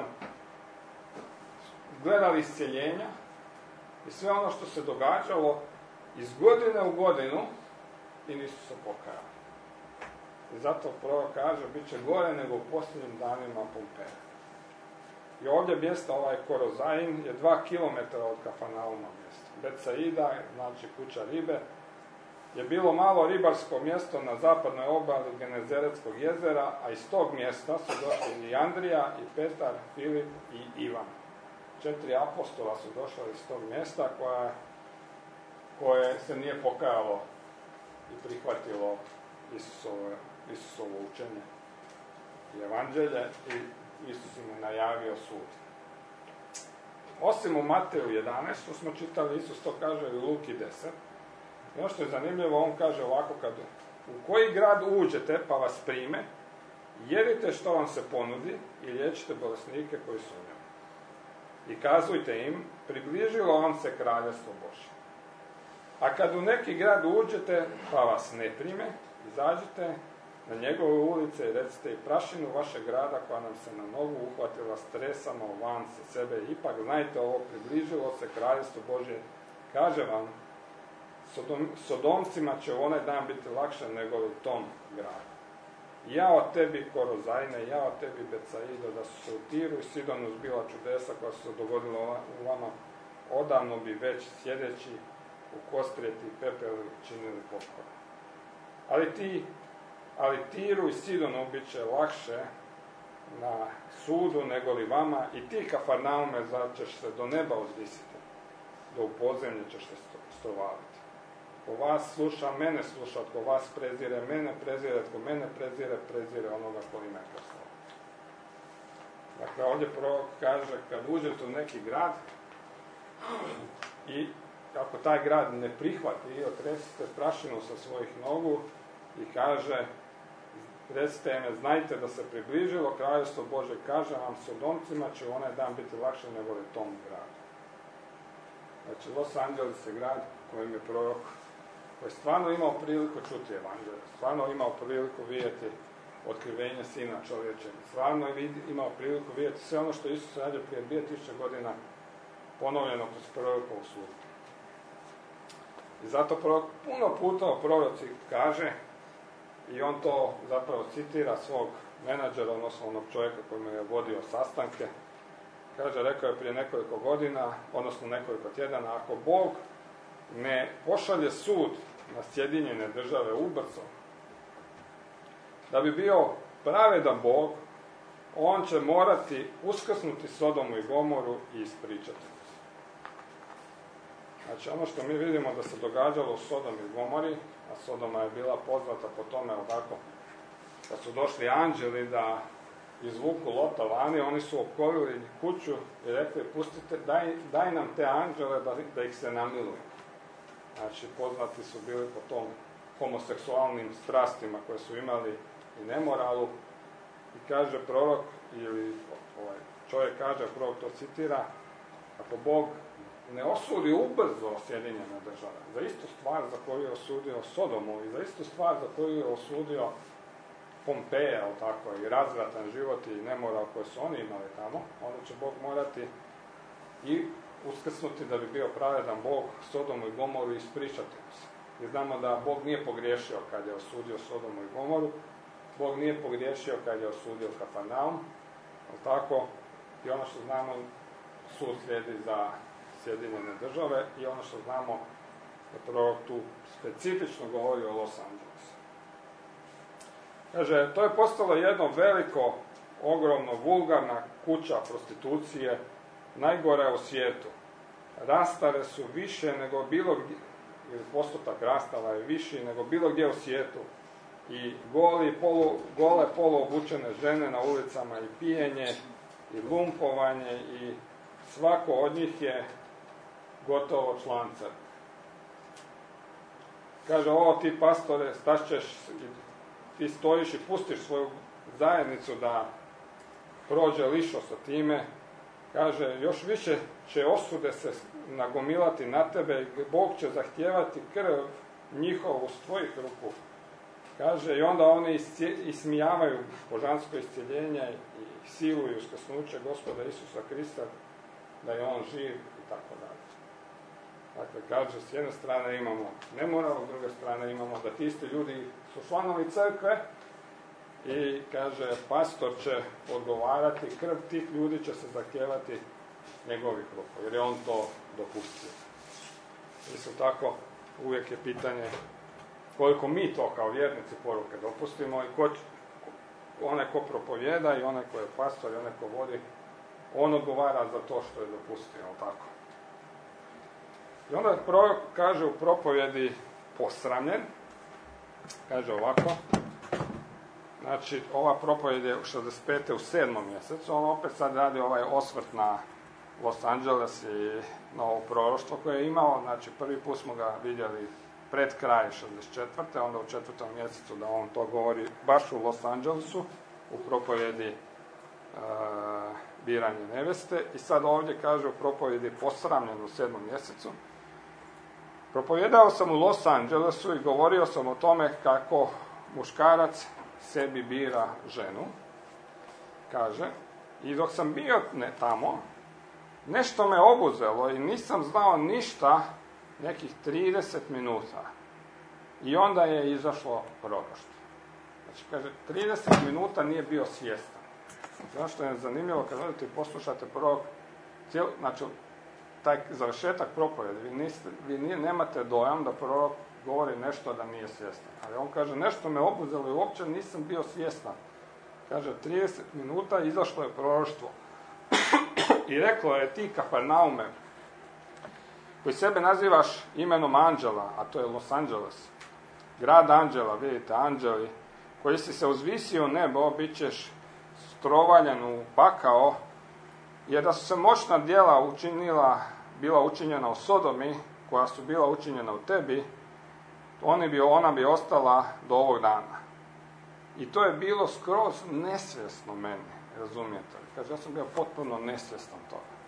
gledali iscjeljenja i sve ono što se događalo iz godine u godinu i nisu se pokajali. I zato prorok kaže, bit će gore nego u posljednjim danima Pompeja. I ovdje mjesto, ovaj Korozain, je 2 km od Kafarnauma mjesta. Betsaida, znači kuća ribe, je bilo malo ribarsko mjesto na zapadnoj obali Genezaretskog jezera, a iz tog mjesta su došli i Andrija, i Petar, Filip i Ivan. 4 apostola su došla iz tog mjesta koje se nije pokajalo i prihvatilo Isusovo učenje i evanđelje i Isus im je najavio sud. Osim u Mateju 11, što smo čitali, Isus to kaže i u Luki 10. I ono što je zanimljivo, on kaže ovako, kad u koji grad uđete pa vas prime, jedite što vam se ponudi i liječite bolesnike koji su u njemu. I kazujte im, približilo vam se kraljevstvo Božje. A kad u neki grad uđete pa vas ne prime, izađite na njegove ulice i recite i prašinu vašeg grada koja nam se na nogu uhvatila, stresamo van sa sebe. Ipak znajte ovo, približilo se kraljevstvo Božje. Kaže vam, Sodomcima će u onaj dan biti lakše nego u tom gradu. Jao tebi Korozajne, jao tebi Becaido, da su se u Tiru i Sidonu zbila čudesa koja su se dogodila u vama, odavno bi već sjedeći u kostrijeti i pepelu činili pokore. Ali Tiru i Sidonu bit će lakše na sudu nego li vama, i ti Kafarnaume, zar ćeš se do neba uzvisiti, do u podzemlje ćeš se strovaliti. Ko vas sluša, mene sluša, ko vas prezire, mene prezire, ko mene prezire onoga koji me poslao. Dakle, ovdje prorok kaže, kad uđete u neki grad i ako taj grad ne prihvati, otresite prašinu sa svojih nogu i kaže, recite me, znajte da se približilo kraljevstvo Božje, kaže vam, Sodomcima će u onaj dan biti lakše nego li tom gradu. Znači, Los Angeles je grad kojim je prorok, koji je stvarno imao priliku čuti evanđelje, stvarno imao priliku vidjeti otkrivenje Sina čovječeg, stvarno je imao priliku vidjeti sve ono što Isus radio prije 2000 godina ponovljeno kroz prorokov sud. I zato prorok puno puta o proroci kaže, i on to zapravo citira svog menadžera, odnosno onog čovjeka koji mu je vodio sastanke. Kaže, rekao je prije nekoliko godina, odnosno nekoliko tjedana, ako Bog ne pošalje sud na Sjedinjene Države ubrzo, da bi bio pravedan Bog, on će morati uskrsnuti Sodomu i Gomoru i ispričati se. Znači, ono što mi vidimo da se događalo u Sodomu i Gomori, a Sodoma je bila poznata po tome, ovako, kad su došli anđeli da izvuku Lota vani, oni su opkolili kuću i rekli, pustite, daj nam te anđele da ih se namiluje. Znači, poznati su bili po tom homoseksualnim strastima koje su imali i nemoralu. I kaže prorok, ili čovjek kaže, prorok to citira, ako Bog ne osudi ubrzo Sjedinjene Države za istu stvar za koju je osudio Sodomu i za istu stvar za koju je osudio Pompeja, tako, i razvratan život i nemoral koje su oni imali tamo, onda će Bog morati i uskrsnuti da bi bio pravedan Bog Sodomu i Gomoru i ispričati se. I znamo da Bog nije pogriješio kad je osudio Sodomu i Gomoru, Bog nije pogriješio kad je osudio Kafarnaum, tako, i ono što znamo, sud slijedi za Sjedinjene Države, i ono što znamo, da prorok tu specifično govori o Los Angelesu. Kaže, to je postalo jedno veliko, ogromno, vulgarna kuća prostitucije, najgore u svijetu. Rastare su više nego bilo gdje, ili postotak rastava je viši nego bilo gdje u svijetu. I gole poluobučene žene na ulicama i pijenje i lumpovanje i svako od njih je gotovo član crkve. Kaže, ovo ti pastore, ti stojiš i pustiš svoju zajednicu da prođe lišo sa time. Kaže, još više će osude se nagomilati na tebe i Bog će zahtijevati krv njihovu s tvojih ruku. Kaže, i onda oni ismijavaju božansko iscjeljenje i silu i uskrsnuće Gospoda Isusa Krista, da je on živ i tako dalje. Dakle, kaže, s jedne strane imamo nemoral, s druge strane imamo da ti isti ljudi su članovi crkve i, kaže, pastor će odgovarati, krv tih ljudi će se zahtijevati njegovih ruku, jer je on to dopustio. Isto tako, uvijek je pitanje koliko mi to kao vjernici poruke dopustimo i onaj ko propovjeda i onaj ko je pastor i onaj ko vodi, on odgovara za to što je dopustio, tako. I onda prorok kaže u propovjedi posramljen, kaže ovako, znači ova propovjed je u 65. u 7. mjesecu, on opet sad radi ovaj osvrt na Los Angeles i na ovo proroštvo koje je imao, znači prvi put smo ga vidjeli pred kraj 64. onda u 4. mjesecu da on to govori baš u Los Angelesu, u propovjedi biranje neveste, i sad ovdje kaže u propovjedi posramljen u 7. mjesecu. Propovjedao sam u Los Angelesu i govorio sam o tome kako muškarac sebi bira ženu, kaže, i dok sam bio tamo, nešto me obuzelo i nisam znao ništa nekih 30 minuta. I onda je izašlo proroštvo. Znači, kaže, 30 minuta nije bio svjestan. Znači, što je zanimljivo, kad odete i poslušate prorok, znači, taj završetak propovjedi, vi nemate dojam da prorok govori nešto da nije svjestan. Ali on kaže, nešto me obuzelo i uopće nisam bio svjestan. Kaže, 30 minuta izašlo je proroštvo. I reklo je, ti Kafarnaume, koji sebe nazivaš imenom anđela, a to je Los Angeles, grad anđela, vidite, anđeli, koji si se uzvisio u nebo, bit ćeš strovaljen u pakao, jer da su se moćna djela bila učinjena u Sodomi, koja su bila učinjena u tebi, ona bi ostala do ovog dana. I to je bilo skroz nesvjesno meni, razumijete? Kaže, ja sam bio potpuno nesvjestan toga.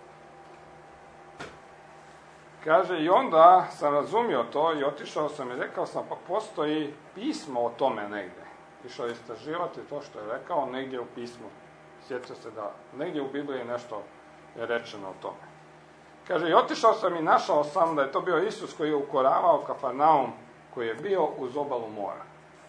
Kaže, i onda sam razumio to i otišao sam i rekao sam, pa postoji pismo o tome negdje. Išao je istraživati to što je rekao negdje u pismu. Sjetio se da negdje u Bibliji nešto je rečeno o tome. Kaže, i otišao sam i našao sam da je to bio Isus koji je ukoravao Kafarnaum, koji je bio uz obalu mora.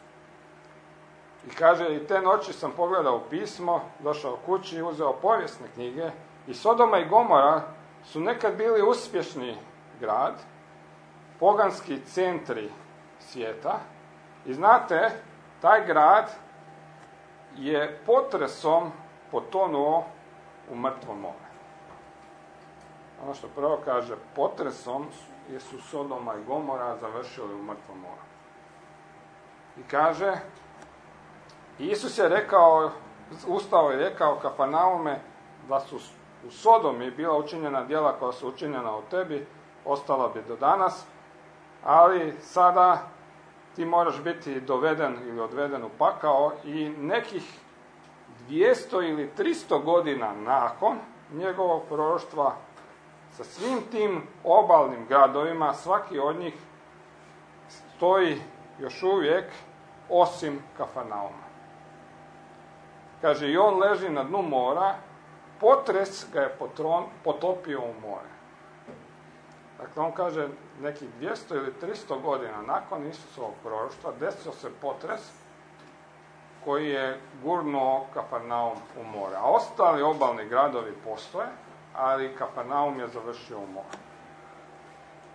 I kaže, i te noći sam pogledao pismo, došao kući i uzeo povijesne knjige, i Sodoma i Gomora su nekad bili uspješni grad, poganski centri svijeta, i znate, taj grad je potresom potonuo u mrtvo more. Ono što prvo kaže, potresom su Sodoma i Gomora završili u mrtvom moru. I kaže, Isus je rekao, ustao i rekao, Kafarnaume, da su u Sodomi bila učinjena djela koja su učinjena u tebi, ostala bi do danas, ali sada ti moraš biti doveden ili odveden u pakao, i nekih 200 ili 300 godina nakon njegovog proroštva, sa svim tim obalnim gradovima, svaki od njih stoji još uvijek osim Kafarnauma. Kaže, i on leži na dnu mora, potres ga je potopio u more. Dakle, on kaže, nekih 200 ili 300 godina nakon Isusovog proroštva desio se potres koji je gurnuo Kafarnaum u more. A ostali obalni gradovi postoje, ali Kafarnaum je završio u more.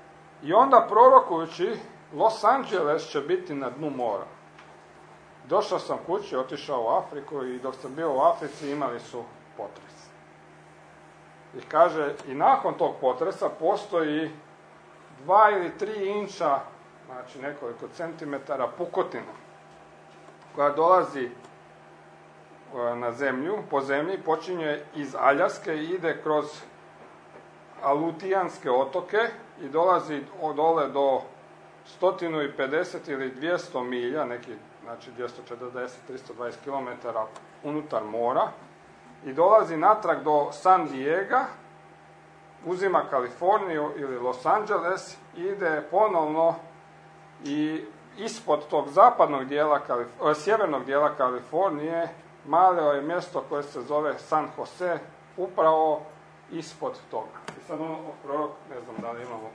I onda prorokujući, Los Angeles će biti na dnu mora. Došao sam kući, otišao u Afriku i dok sam bio u Africi imali su potres. I kaže, i nakon tog potresa postoji 2 ili 3 inča, znači nekoliko centimetara pukotina, koja dolazi na zemlju, po zemlji, počinje iz Aljaske i ide kroz Alutijanske otoke i dolazi od dole do 150 ili 200 milja, neki, znači 240, 320 km unutar mora, i dolazi natrag do San Diega, uzima Kaliforniju ili Los Angeles, ide ponovno i ispod tog zapadnog dijela, sjevernog dijela Kalifornije, malo je mjesto koje se zove San Jose, upravo ispod toga. I sad prorok, ne znam da li imamo,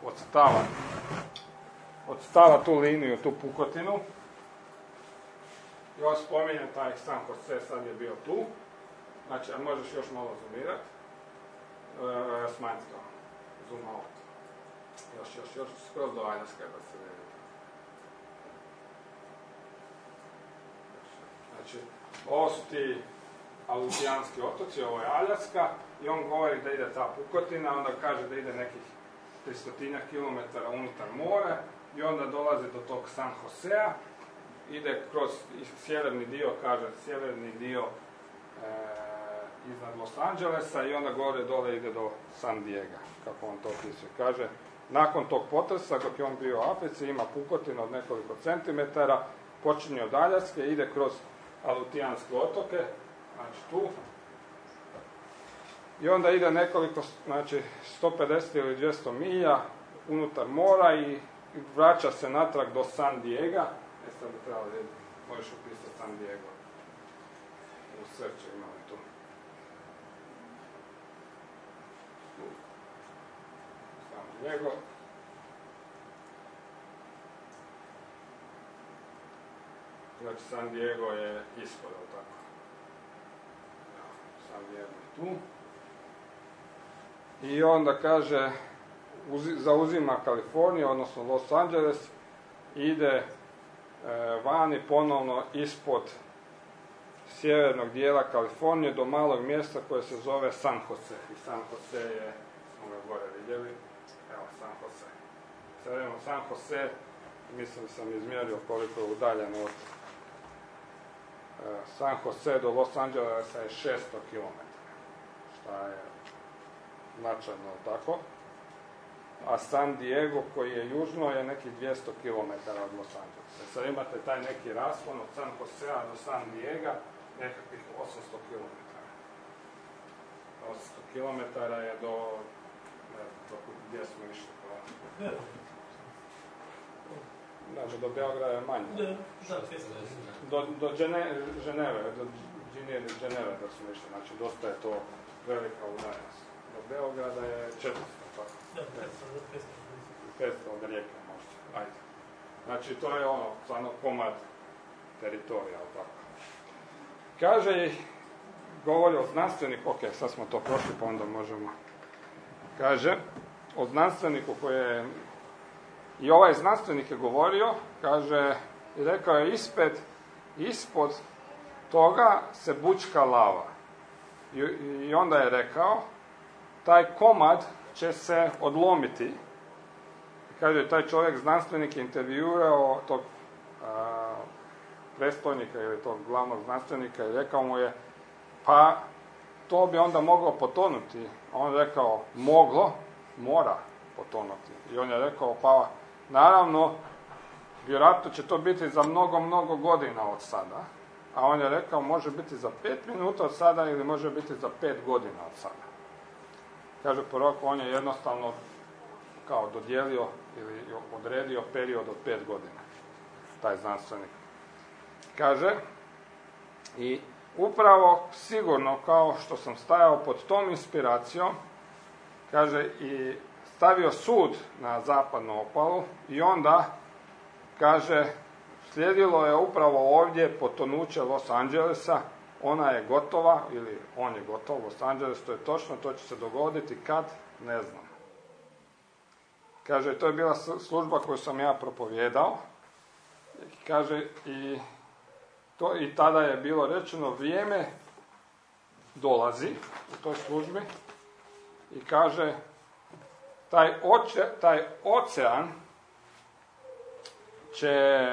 odstava tu liniju, tu pukotinu. I on spominje taj San Jose, sad je bio tu. Znači, a možeš još malo zoomirati. Smanjiti to. Zoom out. Još, skroz do Aljaske da se vidi. Znači, ovo su ti Alutijanski otoci, ovo je Aljaska, i on govori da ide ta pukotina, onda kaže da ide nekih 300 kilometara unutar more, i onda dolazi do tog San Josea, ide kroz sjeverni dio, kaže sjeverni dio iznad Los Angelesa, i onda gore dole ide do San Diega, kako on to opisuje. Kaže, nakon tog potresa, dok je on bio u Africi, ima pukotinu od nekoliko centimetara, počinje od Aljaske, ide kroz Alutijanske otoke, znači tu, i onda ide nekoliko, znači 150 ili 200 milja unutar mora i vraća se natrag do San Diega. Sad bi trebalo vidjeti, možeš upisati San Diego. U searchu imamo tu. San Diego. Znači San Diego je ispod, tako. San Diego je tu. I onda kaže, zauzima Kaliforniju, odnosno Los Angeles, ide vani ponovno ispod sjevernog dijela Kalifornije do malog mjesta koje se zove San Jose. I San Jose je, smo ga gore vidjeli, evo San Jose. Sad imamo San Jose, mislim da sam izmjerio koliko je udaljen od San Jose do Los Angelesa je 600 km, šta je značajno, tako. A San Diego, koji je južno, je nekih 200 km od Los Angelesa. Sad imate taj neki raspon od San Josea do San Diega, nekakvih 800 km. 800 km je do, ne znam, gdje smo išli. Znači, do Beograda je manje. Do Ženeve, do Ženeve da smo išli. Znači, dosta je to velika udaljenost. Do Beograda je 400, tako. 500 od Rijeke možda. Ajde. Znači, to je ono, stvarno komad teritorija, tako. Kaže i govori o znanstveniku, ok, sad smo to prošli, pa onda možemo. Kaže, o znanstveniku koji je, i ovaj znanstvenik je govorio, kaže, i rekao je ispod toga se bučka lava. I onda je rekao, taj komad će se odlomiti. Kaže, taj čovjek, znanstvenik, je intervjuirao tog predstojnika ili tog glavnog znanstvenika i rekao mu je, pa to bi onda moglo potonuti. A on je rekao, mora potonuti. I on je rekao, pa naravno, vjerojatno će to biti za mnogo godina od sada. A on je rekao, može biti za 5 minuta od sada ili može biti za 5 godina od sada. Kaže prorok, on je jednostavno kao dodijelio ili odredio period od 5 godina, taj znanstvenik. Kaže, i upravo sigurno kao što sam stajao pod tom inspiracijom, kaže, i stavio sud na zapadnu obalu i onda, kaže, slijedilo je upravo ovdje potonuće Los Angelesa, ona je gotova, ili on je gotov, Los Angeles, to je točno, to će se dogoditi kad, ne znam. Kaže, to je bila služba koju sam ja propovijedao. Kaže, i tada je bilo rečeno, vrijeme dolazi u toj službi i kaže, taj ocean će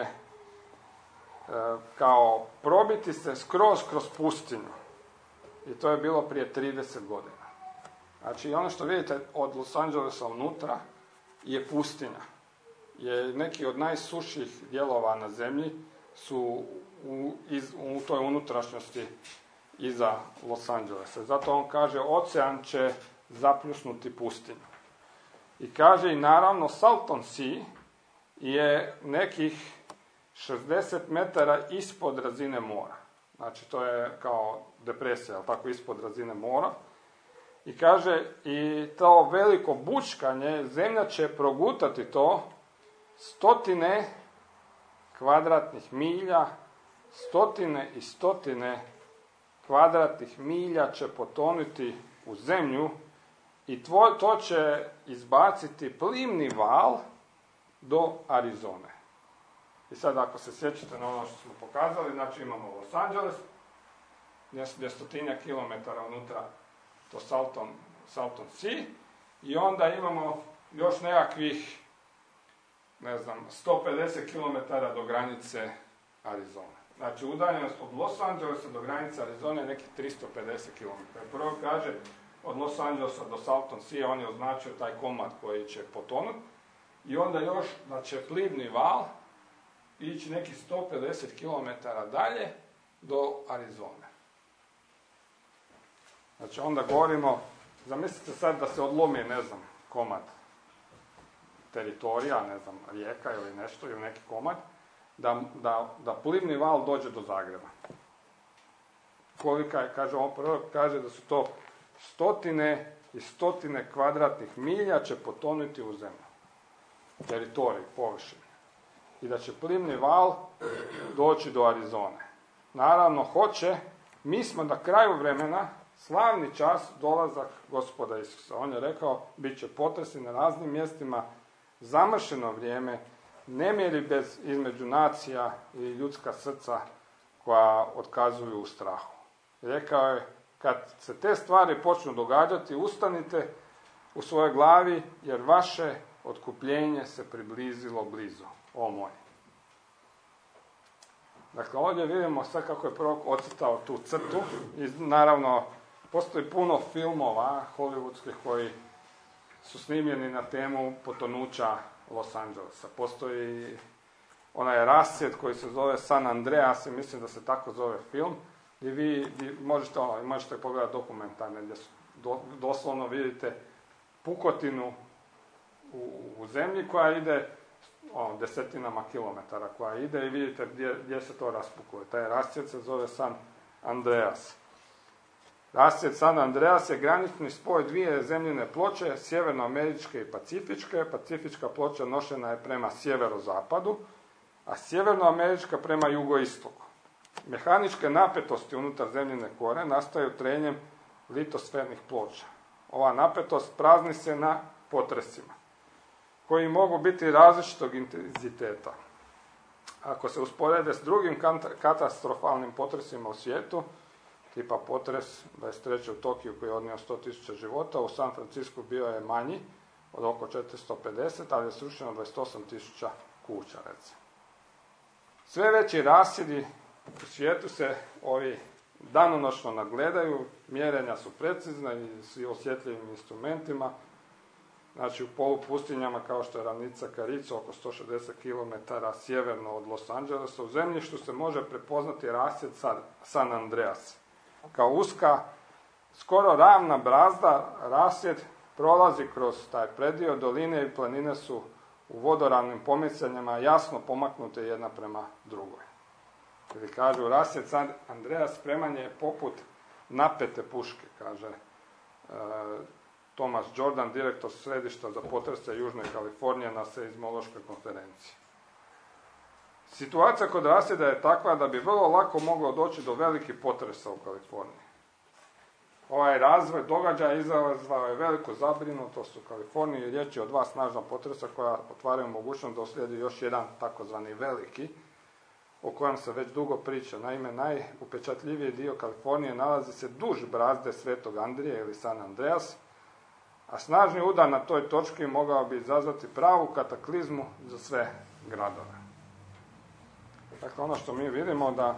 kao probiti se skroz kroz pustinju. I to je bilo prije 30 godina. Znači, ono što vidite od Los Angelesa unutra je pustinja. Je neki od najsušijih dijelova na zemlji su u toj unutrašnjosti iza Los Angelesa. Zato on kaže, ocean će zapljusnuti pustinju. I kaže, i naravno, Salton Sea je nekih 60 metara ispod razine mora. Znači, to je kao depresija, ali tako ispod razine mora. I kaže, i to veliko bučkanje, zemlja će progutati to, 100 kvadratnih milja, 100 i 100 kvadratnih milja će potonuti u zemlju i to će izbaciti plimni val do Arizone. I sad ako se sjećate na ono što smo pokazali, znači imamo Los Angeles, 200 kilometara unutra to Salton Sea i onda imamo još nekakvih 150 km do granice Arizone. Znači udaljenost od Los Angelesa do granice Arizone je nekih 350 km. Prvo kaže od Los Angelesa do Salton Sea, on je označio taj komad koji će potonuti i onda još da će plivni val ići nekih 150 km dalje do Arizone. Znači onda govorimo, zamislite sad da se odlomi, komad teritorija, rijeka ili nešto, ili neki komad, da plivni val dođe do Zagreba. Kolika je, kaže on prvo, kaže da su to 100 i 100 kvadratnih milja će potonuti u zemlju. Teritorij, površine. I da će plivni val doći do Arizone. Naravno, mi smo na kraju vremena, slavni čas, dolazak Gospoda Isusa. On je rekao, bit će potresi na raznim mjestima, zamršeno vrijeme, nemiri između nacija i ljudska srca koja otkazuju u strahu. Rekao je, kad se te stvari počnu događati, ustanite u svojoj glavi, jer vaše otkupljenje se priblizilo blizu. O moj. Dakle, ovdje vidimo sve kako je prorok ocrtao tu crtu i naravno postoji puno filmova hollywoodskih koji su snimljeni na temu potonuća Los Angelesa. Postoji onaj rascjet koji se zove San Andreas i mislim da se tako zove film, gdje vi možete pogledati dokumentarne gdje doslovno vidite pukotinu u zemlji koja ide desetinama kilometara koja ide i vidite gdje se to raspukuje. Taj rascjet se zove San Andreas. Rascjet San Andreas je granični spoj dvije zemljine ploče, sjevernoameričke i pacifičke. Pacifička ploča nošena je prema sjeverozapadu, a sjevernoamerička prema jugoistoku. Mehaničke napetosti unutar zemljine kore nastaju trenjem litosfernih ploča. Ova napetost prazni se na potresima, koji mogu biti različitog intenziteta. Ako se usporede s drugim katastrofalnim potresima u svijetu, tipa potres 23. u Tokiju koji je odnio 100.000 života, u San Francisku bio je manji, od oko 450, ali je srušeno 28.000 kuća, recimo. Sve veći rasjedi u svijetu se ovi danonoćno nagledaju, mjerenja su precizna i s osjetljivim instrumentima. Znači u polupustinjama kao što je ravnica Karico, oko 160 km sjeverno od Los Angelesa, u zemljištu se može prepoznati rasjed San Andreas. Kao uska, skoro ravna brazda, rasjed prolazi kroz taj predio, doline i planine su u vodoravnim pomjecanjima jasno pomaknute jedna prema drugoj. Ili kažu, rasjed San Andreas spreman je poput napete puške, kaže Thomas Jordan, direktor središta za potrese Južne Kalifornije na seizmološkoj konferenciji. Situacija kod rasjeda je takva da bi vrlo lako moglo doći do velikih potresa u Kaliforniji. Ovaj razvoj događaja izazvao je veliku zabrinutost u Kaliforniji. Riječ je o 2 snažna potresa koja otvaraju mogućnost da uslijedi još jedan takozvani veliki, o kojem se već dugo priča. Naime, najupečatljiviji dio Kalifornije nalazi se duž brazde Svetog Andrije ili San Andreas, a snažni udar na toj točki mogao bi izazvati pravu kataklizmu za sve gradove. Dakle, ono što mi vidimo da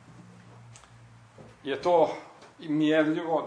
je to mjerljivo,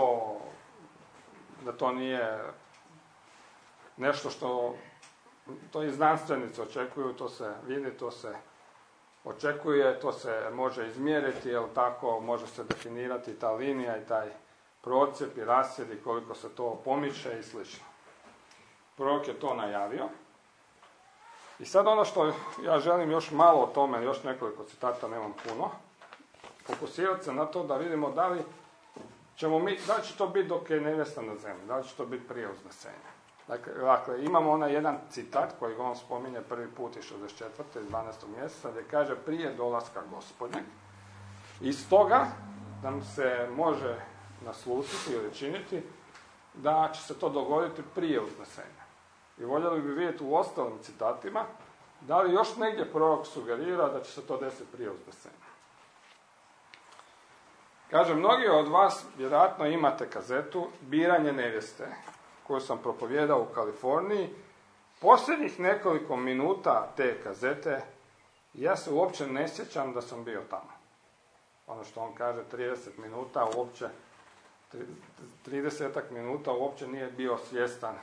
da to nije nešto što to i znanstvenici očekuju, to se vidi, to se očekuje, to se može izmjeriti, jel tako, može se definirati ta linija i taj procjep i rasjed i koliko se to pomiče i slično. Prorok je to najavio. I sad ono što ja želim još malo o tome, još nekoliko citata, nemam puno, fokusirati se na to da vidimo da li će to biti dok je nevjesta na zemlji, da li će to biti prije uznesenja. Dakle, imamo onaj jedan citat koji on spominje prvi put iz 64. iz 12. mjeseca, gdje kaže prije dolaska Gospodnjeg. I stoga nam se može naslutiti ili činiti da će se to dogoditi prije uznesenja. I voljeli bi vidjeti u ostalim citatima da li još negdje prorok sugerira da će se to desiti prije uznesenja. Kaže, mnogi od vas vjerojatno imate kazetu Biranje nevjeste, koju sam propovijedao u Kaliforniji. Posljednjih nekoliko minuta te kazete, ja se uopće ne sjećam da sam bio tamo. Ono što on kaže, 30 minuta uopće nije bio svjestan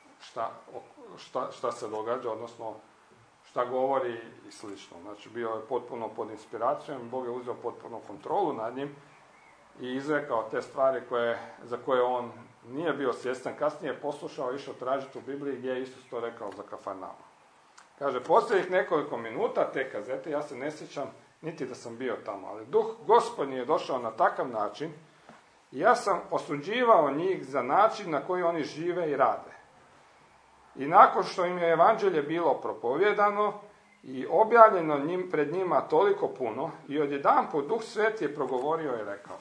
šta se događa, odnosno šta govori i slično. Znači, bio je potpuno pod inspiracijom, Bog je uzeo potpuno kontrolu nad njim i izrekao te stvari za koje on nije bio svjestan. Kasnije je poslušao, išao tražiti u Bibliji gdje je Isus to rekao za Kafarnaum. Kaže, posljednjih nekoliko minuta te kazete, ja se ne sjećam niti da sam bio tamo, ali Duh Gospodnji je došao na takav način i ja sam osuđivao njih za način na koji oni žive i rade. I nakon što im je evanđelje bilo propovjedano i objavljeno pred njima toliko puno, i odjedanput Duh Sveti je progovorio i rekao: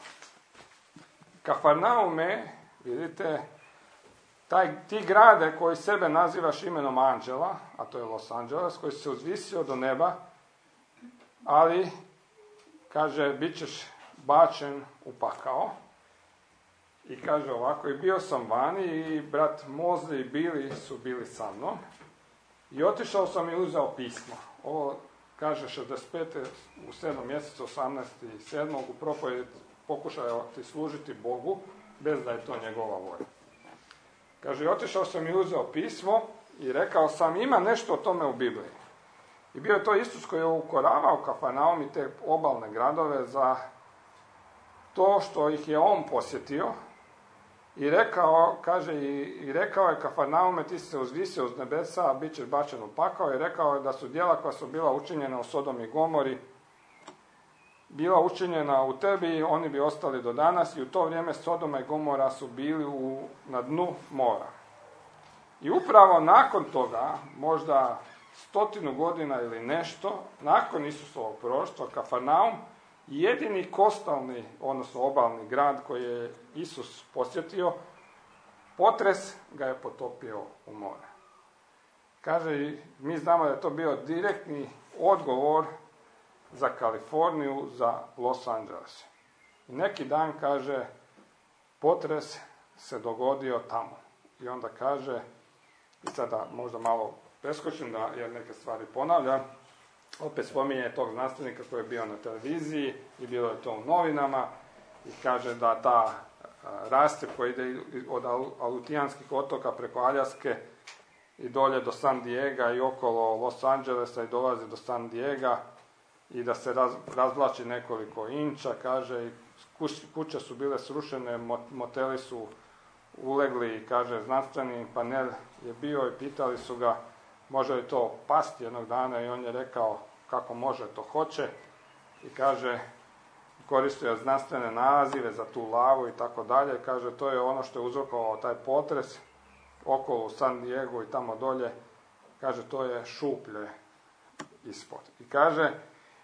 Kafarnaume, vidite, ti grade koji sebe nazivaš imenom anđela, a to je Los Angeles, koji se uzvisio do neba, ali, kaže, bit ćeš bačen u pakao. I kaže ovako, i bio sam vani i brat Mozli i Bili su bili sa mnom. I otišao sam i uzeo pismo. Ovo kaže 65. u 7. mjesecu 18.7. u propovjedi pokušati služiti Bogu bez da je to njegova volja. Kaže, otišao sam i uzeo pismo i rekao sam, ima nešto o tome u Bibliji. I bio je to Isus koji je ukoravao Kafarnaum i te obalne gradove za to što ih je on posjetio. I rekao, kaže, i rekao je Kafarnaume, ti si se uzvisio uz nebesa, a bit ćeš bačen u pakao. I rekao je da su djela koja su bila učinjena u Sodomi i Gomori bila učinjena u tebi, oni bi ostali do danas, i u to vrijeme Sodoma i Gomora su bili na dnu mora. I upravo nakon toga, možda 100 godina ili nešto, nakon Isusovog proroštva, Kafarnaum, jedini kostalni, odnosno obalni grad koji je Isus posjetio, potres ga je potopio u more. Kaže, mi znamo da je to bio direktni odgovor za Kaliforniju, za Los Angeles. I neki dan, kaže, potres se dogodio tamo. I onda kaže, i sada možda malo preskočim jer neke stvari ponavljam, opet spominje tog znanstvenika koji je bio na televiziji i bilo je to u novinama i kaže da ta raste koji ide od Alutijanskih otoka preko Aljaske i dolje do San Diega i okolo Los Angelesa i dolazi do San Diega i da se razvlači nekoliko inča, kaže, i kuće su bile srušene, moteli su ulegli, kaže, znanstveni panel je bio i pitali su ga može li to pasti jednog dana i on je rekao kako može, to hoće, i kaže, koristio znanstvene nazive za tu lavu i tako dalje, kaže, to je ono što je uzrokovao taj potres okolo u San Diego i tamo dolje, kaže, to je šuplje ispod.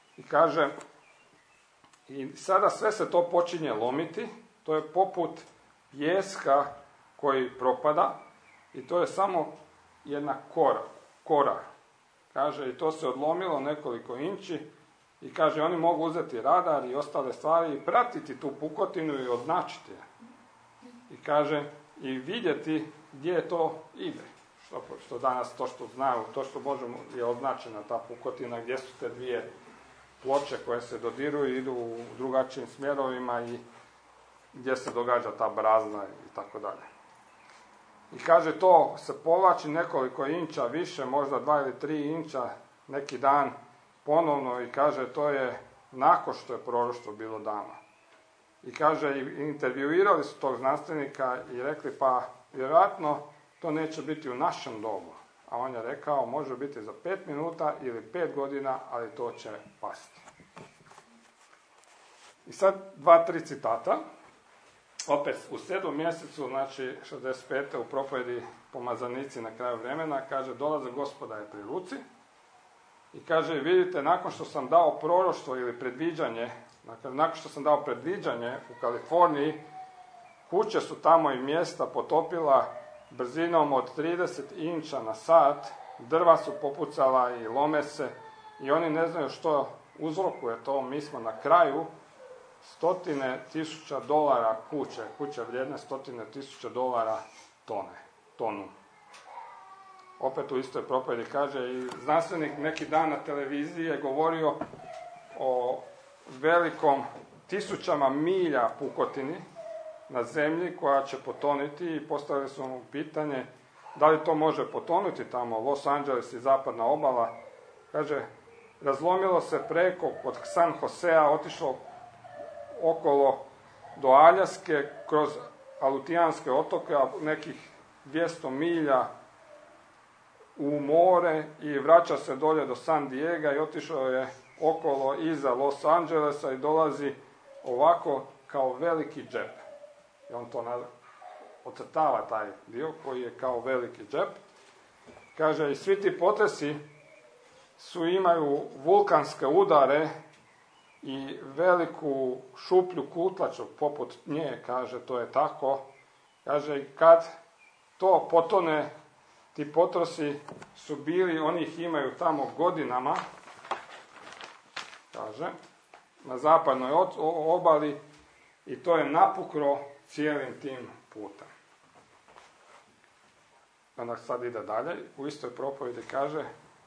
I sada sve se to počinje lomiti, to je poput pijeska koji propada i to je samo jedna kora. Kaže, i to se odlomilo nekoliko inči i kaže, oni mogu uzeti radar i ostale stvari i pratiti tu pukotinu i označiti je. I kaže, i vidjeti gdje to ide. Što danas to što znaju, to što možemo je označena ta pukotina, gdje su te dvije ploče koje se dodiruju i idu u drugačijim smjerovima i gdje se događa ta brazna i tako dalje. I kaže, to se povlači nekoliko inča više, možda 2 ili 3 inča neki dan ponovno i kaže, to je nakon što je proroštvo bilo dano. I kaže, intervjuirali su tog znanstvenika i rekli, pa vjerojatno to neće biti u našem dobu. A on je rekao, može biti za 5 minuta ili 5 godina, ali to će pasti. I sad 2-3 citata. Opet u 7. mjesecu, znači 65. u propovjedi pomazanici na kraju vremena, kaže, dolazak Gospoda je pri ruci. I kaže, vidite, nakon što sam dao proroštvo ili predviđanje, nakon što sam dao predviđanje u Kaliforniji, kuće su tamo i mjesta potopila brzinom od 30 inča na sat, drva su popucala i lome se i oni ne znaju što uzrokuje to. Mi smo na kraju $100,000 kuće vrijedne $100,000 tonu. Opet u istoj propovjedi kaže, i znanstvenik neki dan na televiziji je govorio o velikom 1000 milja pukotini na zemlji koja će potoniti i postavili su mu pitanje da li to može potonuti tamo, Los Angeles i zapadna obala. Kaže, razlomilo se preko od San Josea, otišlo okolo do Aljaske, kroz Alutijanske otoke, nekih 200 milja u more i vraća se dolje do San Diega i otišao je okolo iza Los Angelesa i dolazi ovako kao veliki džep. I on to ocrtava taj dio koji je kao veliki džep. Kaže, i svi ti potresi imaju vulkanske udare i veliku šuplju kutlaču poput nje, kaže, to je tako. Kaže, kad to potone, ti potresi su bili, oni ih imaju tamo godinama, kaže, na zapadnoj obali i to je napuklo cijelim tim putem. Onda sad ide dalje, u istoj propovjedi kaže,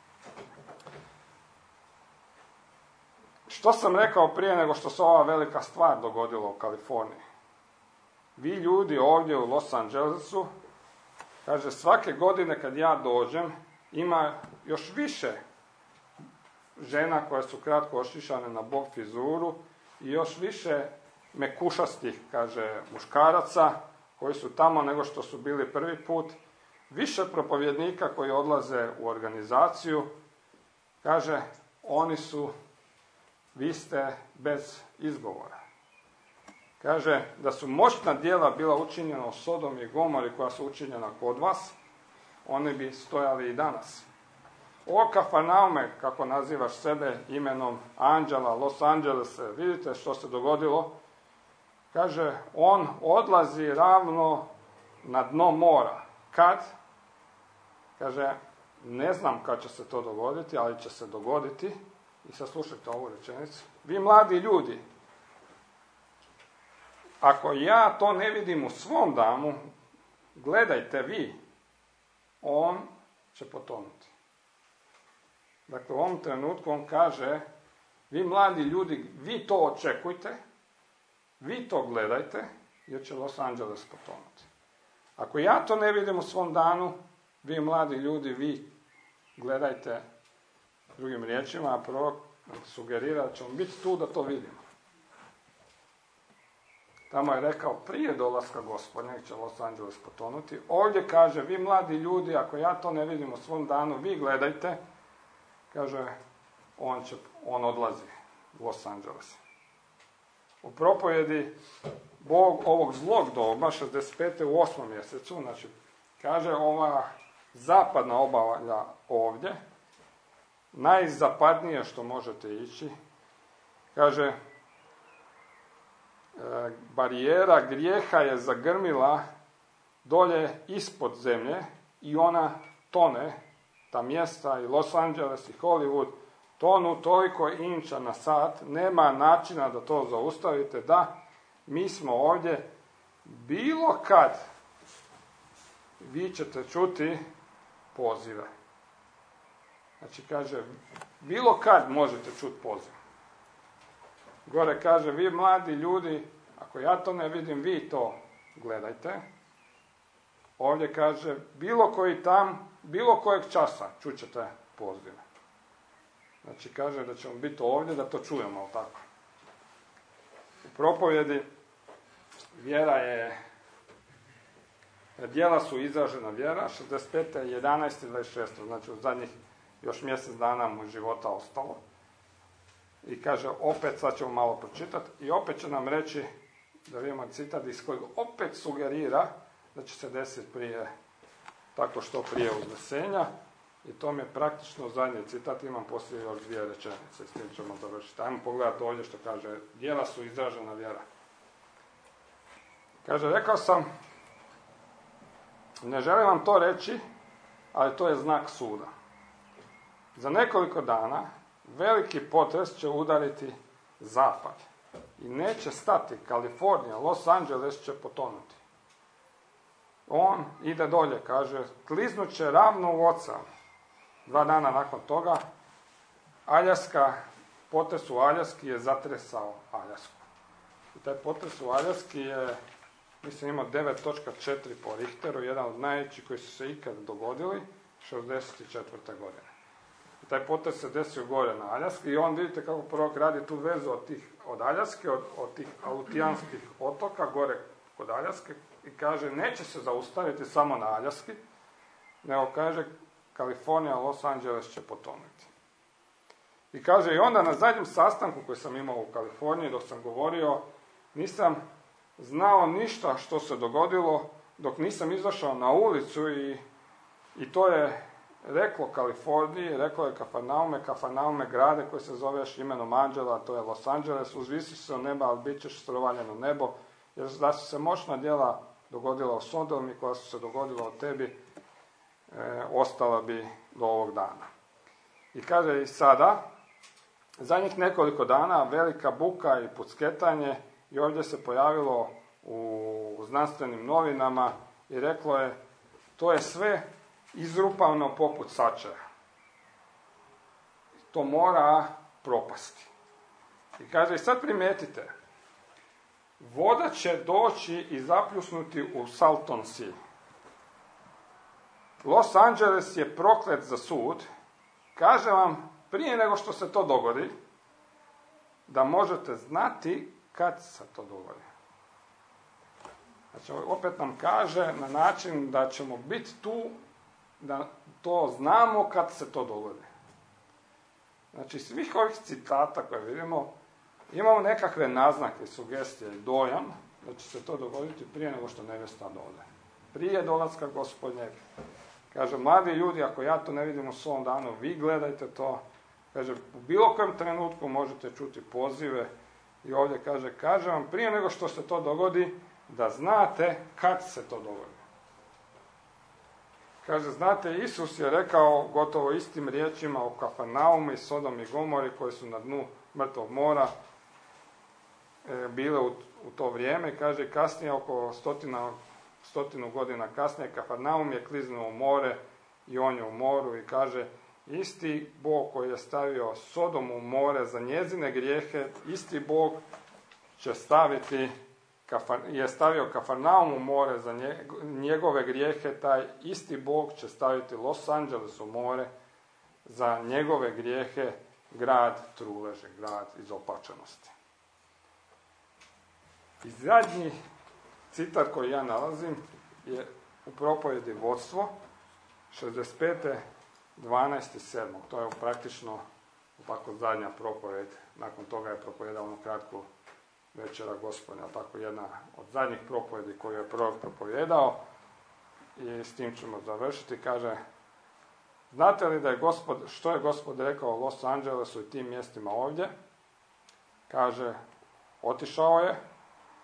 što sam rekao prije nego što se ova velika stvar dogodila u Kaliforniji? Vi ljudi ovdje u Los Angelesu, kaže, svake godine kad ja dođem, ima još više žena koje su kratko ošišane na bob frizuru i još više mekušastih, kaže, muškaraca koji su tamo nego što su bili prvi put, više propovjednika koji odlaze u organizaciju, kaže, vi ste bez izgovora. Kaže, da su moćna djela bila učinjena u Sodomi i Gomori koja su učinjena kod vas, oni bi stojali i danas. O Kafarnaume, kako nazivaš sebe imenom anđela Los Angelesa, vidite što se dogodilo. Kaže, on odlazi ravno na dno mora. Kad? Kaže, ne znam kad će se to dogoditi, ali će se dogoditi. I sad slušajte ovu rečenicu. Vi mladi ljudi, ako ja to ne vidim u svom danu, gledajte vi, on će potonuti. Dakle, u ovom trenutku on kaže, vi mladi ljudi, vi to očekujte, vi to gledajte, jer će Los Angeles potonuti. Ako ja to ne vidim u svom danu, vi mladi ljudi, vi gledajte, drugim riječima, a prorok sugerira da ćemo biti tu da to vidimo. Tamo je rekao, prije dolaska Gospodnjeg će Los Angeles potonuti. Ovdje kaže, vi mladi ljudi, ako ja to ne vidim u svom danu, vi gledajte, kaže, on odlazi u Los Angeles. U propovjedi Bog ovog zlog doba, 65. u 8. mjesecu, znači, kaže, ova zapadna obala ovdje, najzapadnije što možete ići, kaže, barijera grijeha je zagrmila dolje ispod zemlje i ona tone, ta mjesta i Los Angeles i Hollywood tonu toliko inča na sat, nema načina da to zaustavite, da mi smo ovdje bilo kad vi ćete čuti pozive. Znači kaže, bilo kad možete čuti poziv. Gore kaže, vi mladi ljudi, ako ja to ne vidim, vi to gledajte. Ovdje kaže, bilo kojeg časa čućete pozive. Znači kaže da ćemo biti ovdje da to čujemo, ali tako. U propovjedi vjera je, djela su izražena vjera, 65. 11. 26. Znači u zadnjih još mjesec dana mu života ostalo. I kaže, opet, sad ćemo malo pročitati, i opet će nam reći, da vidimo citat iz kojeg opet sugerira da će se desiti tako što prije uznesenja. I to mi je praktično zadnji citat, imam poslije još 2 rečenice, s tim ćemo završiti. Ajmo pogledati ovdje što kaže, djela su izražena vjera. Kaže, rekao sam, ne želim vam to reći, ali to je znak suda. Za nekoliko dana veliki potres će udariti zapad i neće stati. Kalifornija, Los Angeles će potonuti. On ide dolje, kaže, kliznut će ravno u ocean. 2 dana nakon toga, potres u Aljaski je zatresao Aljasku. I taj potres u Aljaski je, mislim, imao 9.4 po Richteru, jedan od najvećih koji su se ikad dogodili, 64. godine. I taj potres se desio gore na Aljaski i on, vidite kako prorok radi tu vezu od Aljaske, od tih Alutijanskih otoka, gore kod Aljaske, i kaže, neće se zaustaviti samo na Aljaski, nego kaže, Kalifornija, Los Angeles će potonuti. I kaže, i onda na zadnjem sastanku koji sam imao u Kaliforniji, dok sam govorio, nisam znao ništa što se dogodilo, dok nisam izašao na ulicu i to je reklo Kaliforniji, reklo je Kafarnaume grade koji se zoveš imenom anđela, to je Los Angeles, uzvisi se od neba, ali bit ćeš strovaljeno nebo, jer da su se moćna djela dogodila u Sodomi, koja su se dogodila u tebi, ostala bi do ovog dana. I kaže, i sada, zadnjih nekoliko dana, velika buka i pucketanje, i ovdje se pojavilo u znanstvenim novinama i reklo je, to je sve izrupano poput sačara. To mora propasti. I kaže, i sad primijetite, voda će doći i zapljusnuti u Salton Sea. Los Angeles je proklet za sud. Kaže vam, prije nego što se to dogodi, da možete znati kad se to dogodi. Znači, opet nam kaže na način da ćemo biti tu, da to znamo kad se to dogodi. Znači, svih ovih citata koje vidimo, imamo nekakve naznake, sugestije i dojam da će se to dogoditi prije nego što nevjesta dode. Prije dolaska Gospodnjeg. Kaže, mladi ljudi, ako ja to ne vidim u svom danu, vi gledajte to. Kaže, u bilo kojem trenutku možete čuti pozive. I ovdje kaže vam, prije nego što se to dogodi, da znate kad se to dogodi. Kaže, znate, Isus je rekao gotovo istim riječima o Kafarnaumu i Sodom i Gomori koji su na dnu mrtvog mora bile u to vrijeme. Kaže, kasnije, oko 100 godina kasnije, Kafarnaum je kliznuo u more i on je u moru i kaže, isti Bog koji je stavio Sodomu u more za njezine grijehe, isti Bog je stavio Kafarnaum u more za njegove grijehe, taj isti Bog će staviti Los Angeles u more za njegove grijehe, grad truleže, grad izopačenosti. I zadnji citat koji ja nalazim je u propovjedi Vodstvo, 65. 12.7. To je praktično tako zadnja propovjed. Nakon toga je propovijedao onu kratku večera Gospodnja, tako jedna od zadnjih propovjedi koju je prorok propovijedao. I s tim ćemo završiti. Kaže, znate li da je što je Gospod rekao o Los Angelesu i tim mjestima ovdje? Kaže, otišao je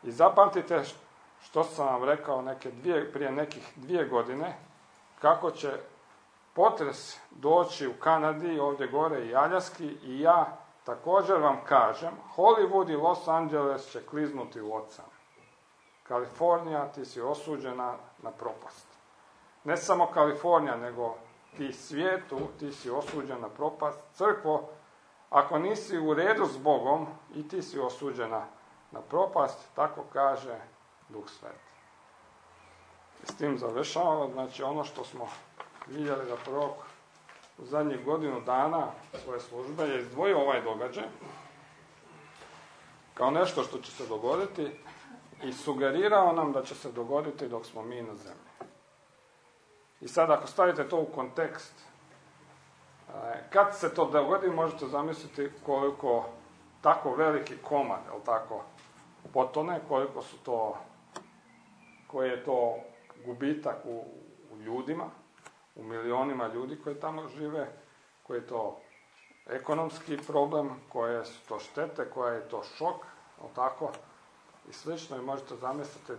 I zapamtite što sam vam rekao prije nekih 2 godine, kako će potres doći u Kanadi, ovdje gore i Aljaski, i ja također vam kažem, Hollywood i Los Angeles će kliznuti u ocean. Kalifornija, ti si osuđena na propast. Ne samo Kalifornija, nego ti svijetu, ti si osuđen na propast. Crkvo, ako nisi u redu s Bogom, i ti si osuđena na propast, tako kaže Duh Sveti. I s tim završavamo, znači ono što smo vidjeli da prorok u zadnjih godinu dana svoje službe je izdvojio ovaj događaj kao nešto što će se dogoditi i sugerirao nam da će se dogoditi dok smo mi na zemlji. I sad ako stavite to u kontekst, kad se to dogodi, možete zamisliti koliko tako veliki komad, jel tako, potone, koliko su to, koji je to gubitak u ljudima, u milionima ljudi koji tamo žive, koji je to ekonomski problem, koje su to štete, koja je to šok, jel tako, i slično. I možete zamisliti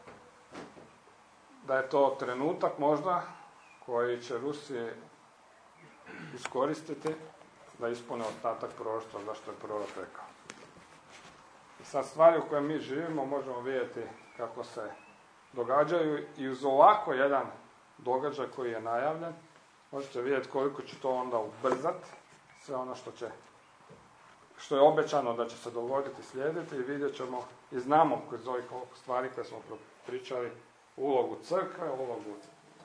da je to trenutak možda koji će Rusi iskoristiti da ispune ostatak proroštva zašto je prorok rekao. I sad stvari u koje mi živimo možemo vidjeti kako se događaju i uz ovako jedan događaj koji je najavljen, možete vidjeti koliko će to onda ubrzati sve ono što je obećano da će se dogoditi, slijediti, i vidjet ćemo i znamo kroz ovih stvari koje smo pričali, ulogu crkve, ulogu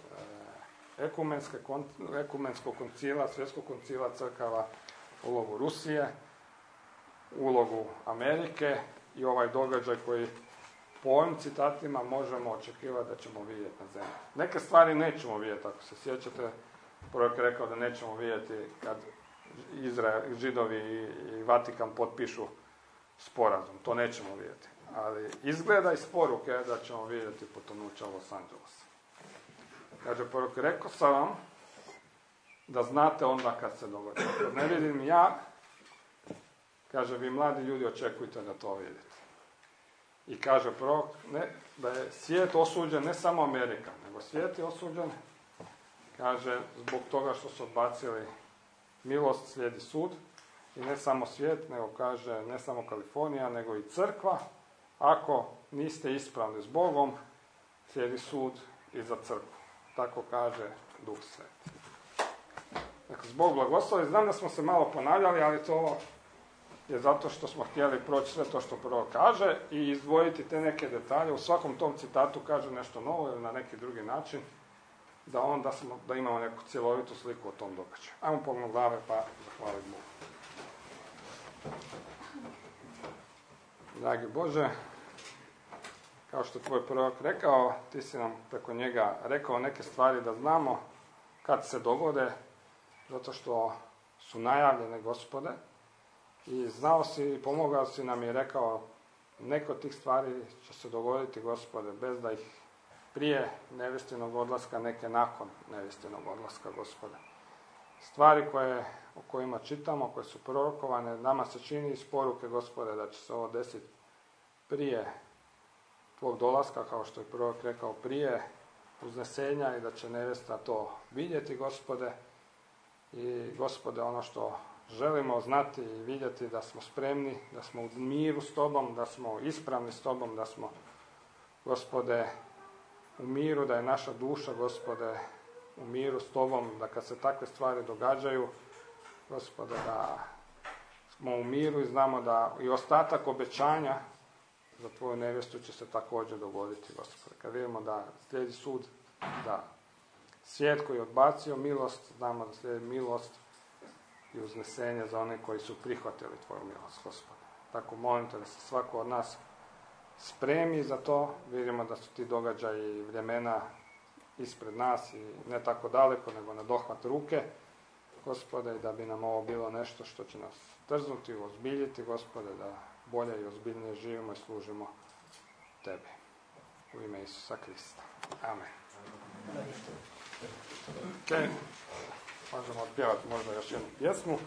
ekumenskog koncila, svjetskog koncila crkava, ulogu Rusije, ulogu Amerike i ovaj događaj koji po ovim citatima možemo očekivati da ćemo vidjeti na zemlji. Neke stvari nećemo vidjeti, ako se sjećate, prorok je rekao da nećemo vidjeti kad Židovi i Vatikan potpišu sporazum. To nećemo vidjeti. Ali izgleda iz poruke da ćemo vidjeti potonuća Los Angelesa. Kaže prorok, rekao sam vam da znate onda kad se dogodi. Kad ne vidim ja, kaže, vi mladi ljudi očekujte da to vidite. I kaže prorok, da je svijet osuđen, ne samo Amerika, nego svijet je osuđen, kaže, zbog toga što su odbacili milost, slijedi sud, i ne samo svijet, nego kaže, ne samo Kalifornija, nego i crkva, ako niste ispravni s Bogom, slijedi sud i za crkvu. Tako kaže Duh Sveti. Dakle, zbog blagoslovi, znam da smo se malo ponavljali, ali to je zato što smo htjeli proći sve to što prvo kaže i izdvojiti te neke detalje. U svakom tom citatu kaže nešto novo ili na neki drugi način, da imamo neku cjelovitu sliku o tom događaju. Ajmo pogledati glave pa zahvaliti Bogu. Dragi Bože, kao što je tvoj prorok rekao, ti si nam preko njega rekao neke stvari da znamo kad se dogode, zato što su najavljene, Gospode, i znao si i pomogao si nam i rekao neko od tih stvari će se dogoditi, Gospode, bez da ih prije nevjestinog odlaska, neke nakon nevjestinog odlaska, Gospode. Stvari o kojima čitamo, koje su prorokovane, nama se čini iz poruke, Gospode, da će se ovo desiti prije tvog dolaska, kao što je prorok rekao, prije uznesenja, i da će nevjesta to vidjeti, Gospode. I, Gospode, ono što želimo znati i vidjeti, da smo spremni, da smo u miru s Tobom, da smo ispravni s Tobom, da smo, Gospode, u miru, da je naša duša, Gospode, u miru s Tobom, da kad se takve stvari događaju, Gospode, da smo u miru i znamo da i ostatak obećanja za Tvoju nevjestu će se također dogoditi, Gospode. Kad vidimo da slijedi sud, da svijet koji je odbacio milost, znamo da slijedi milost i uznesenje za one koji su prihvatili Tvoju milost, Gospode. Tako molim Te da se svako od nas spremi za to. Vidimo da su ti događaji i vremena ispred nas i ne tako daleko, nego na dohvat ruke, Gospode, i da bi nam ovo bilo nešto što će nas trznuti, ozbiljiti, Gospode, da bolje i ozbiljnije živimo i služimo Tebi. U ime Isusa Krista. Amen. Ok, možemo otpjevati možda još jednu pjesmu.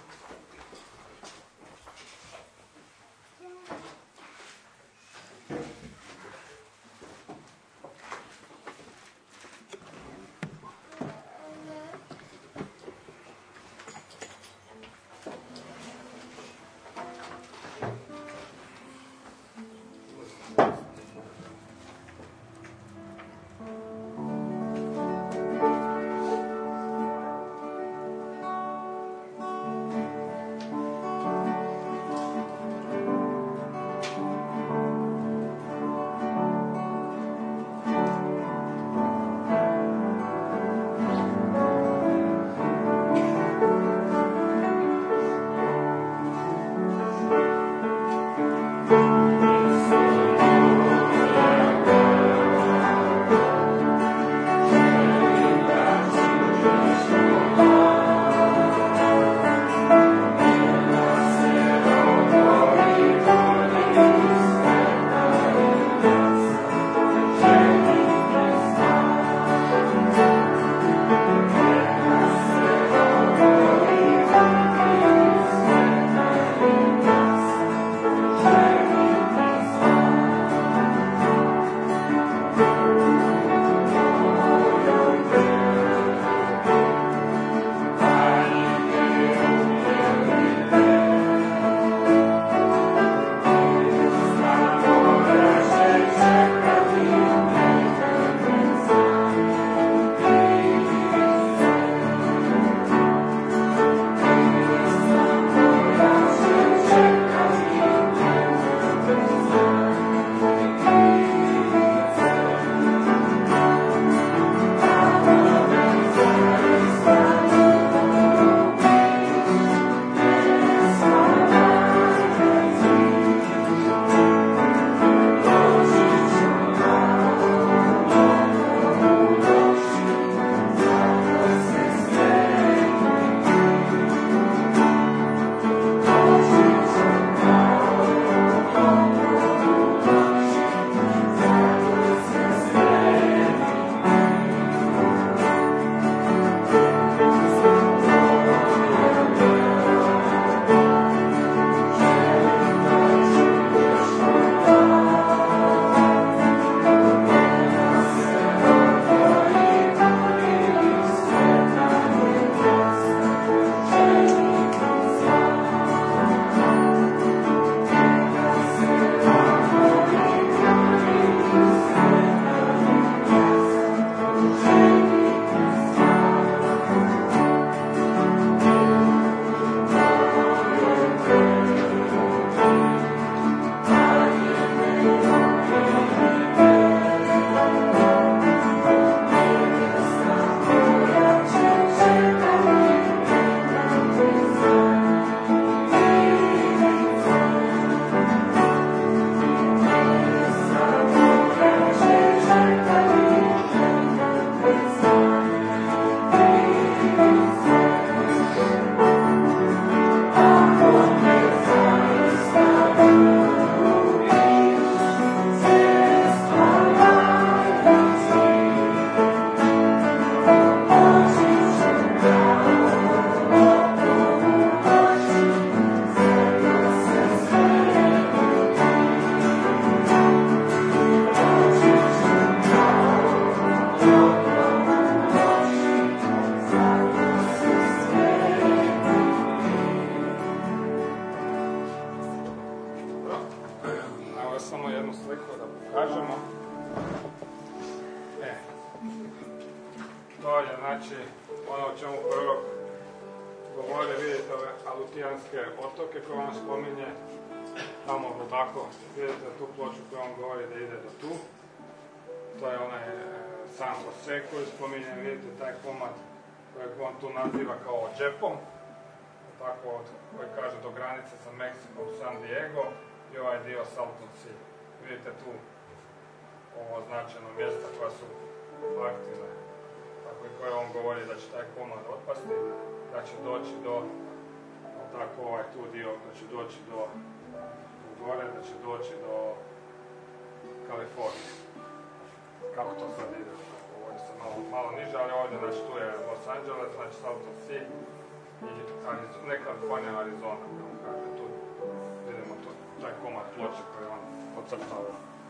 To je znači ono o čemu prorok govori, vidite ove Alutijanske otoke koje on spominje, tamo tako, vidite tu ploču koju on govori da ide do tu, to je onaj San Jose koji spominje, vidite taj komad kojeg on tu naziva kao džepom, tako koji kaže do granice sa Meksikom, San Diego, i ovaj dio Salton Sea. Vidite tu ovo označeno mjesta koja su aktivne, tako i koje on govori da će taj komad otpasti, da će doći do, tako ovaj tu dio, da će doći do gore, da će doći do Kalifornije. Kako to sad ide? Ovo je sad malo niže, ali ovdje, znači tu je Los Angeles, znači Salton Sea i ne Kalifornija, Arizona, kako kaže, tu vidimo taj komad ploče koji on podcrtao,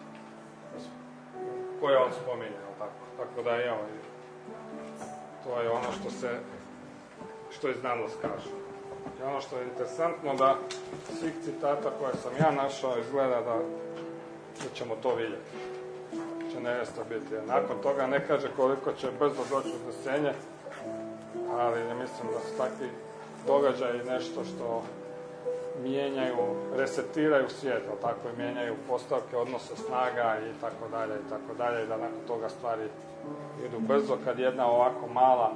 koje on spominje, tako da evo, to je ono što je znanost kaže. I ono što je interesantno da svih citata koje sam ja našao izgleda da ćemo to vidjeti. Će nevjesta biti. Nakon toga ne kaže koliko će brzo doći uznesenje, ali ja mislim da su takvi događaji nešto što mijenjaju, resetiraju svijet, tako i mijenjaju postavke, odnose snaga i tako dalje, i da nakon toga stvari idu brzo. Kad jedna ovako mala,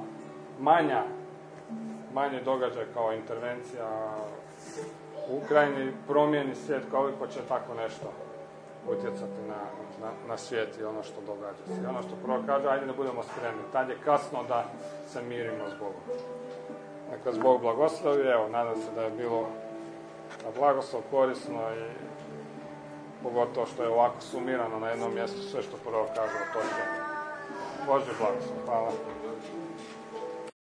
manji događaj kao intervencija u Ukrajini promijeni svijet, koliko će tako nešto utjecati na svijet i ono što događa se. I ono što prvo kaže, ajde ne budemo spremni. Tad je kasno da se mirimo s Bogom. Neka s Bog blagoslovi, evo, nadam se da je bilo blagoslov, korisno i pogotovo što je ovako sumirano na jednom mjestu sve što prvo kaže o toj temi. Božji blagoslov, hvala.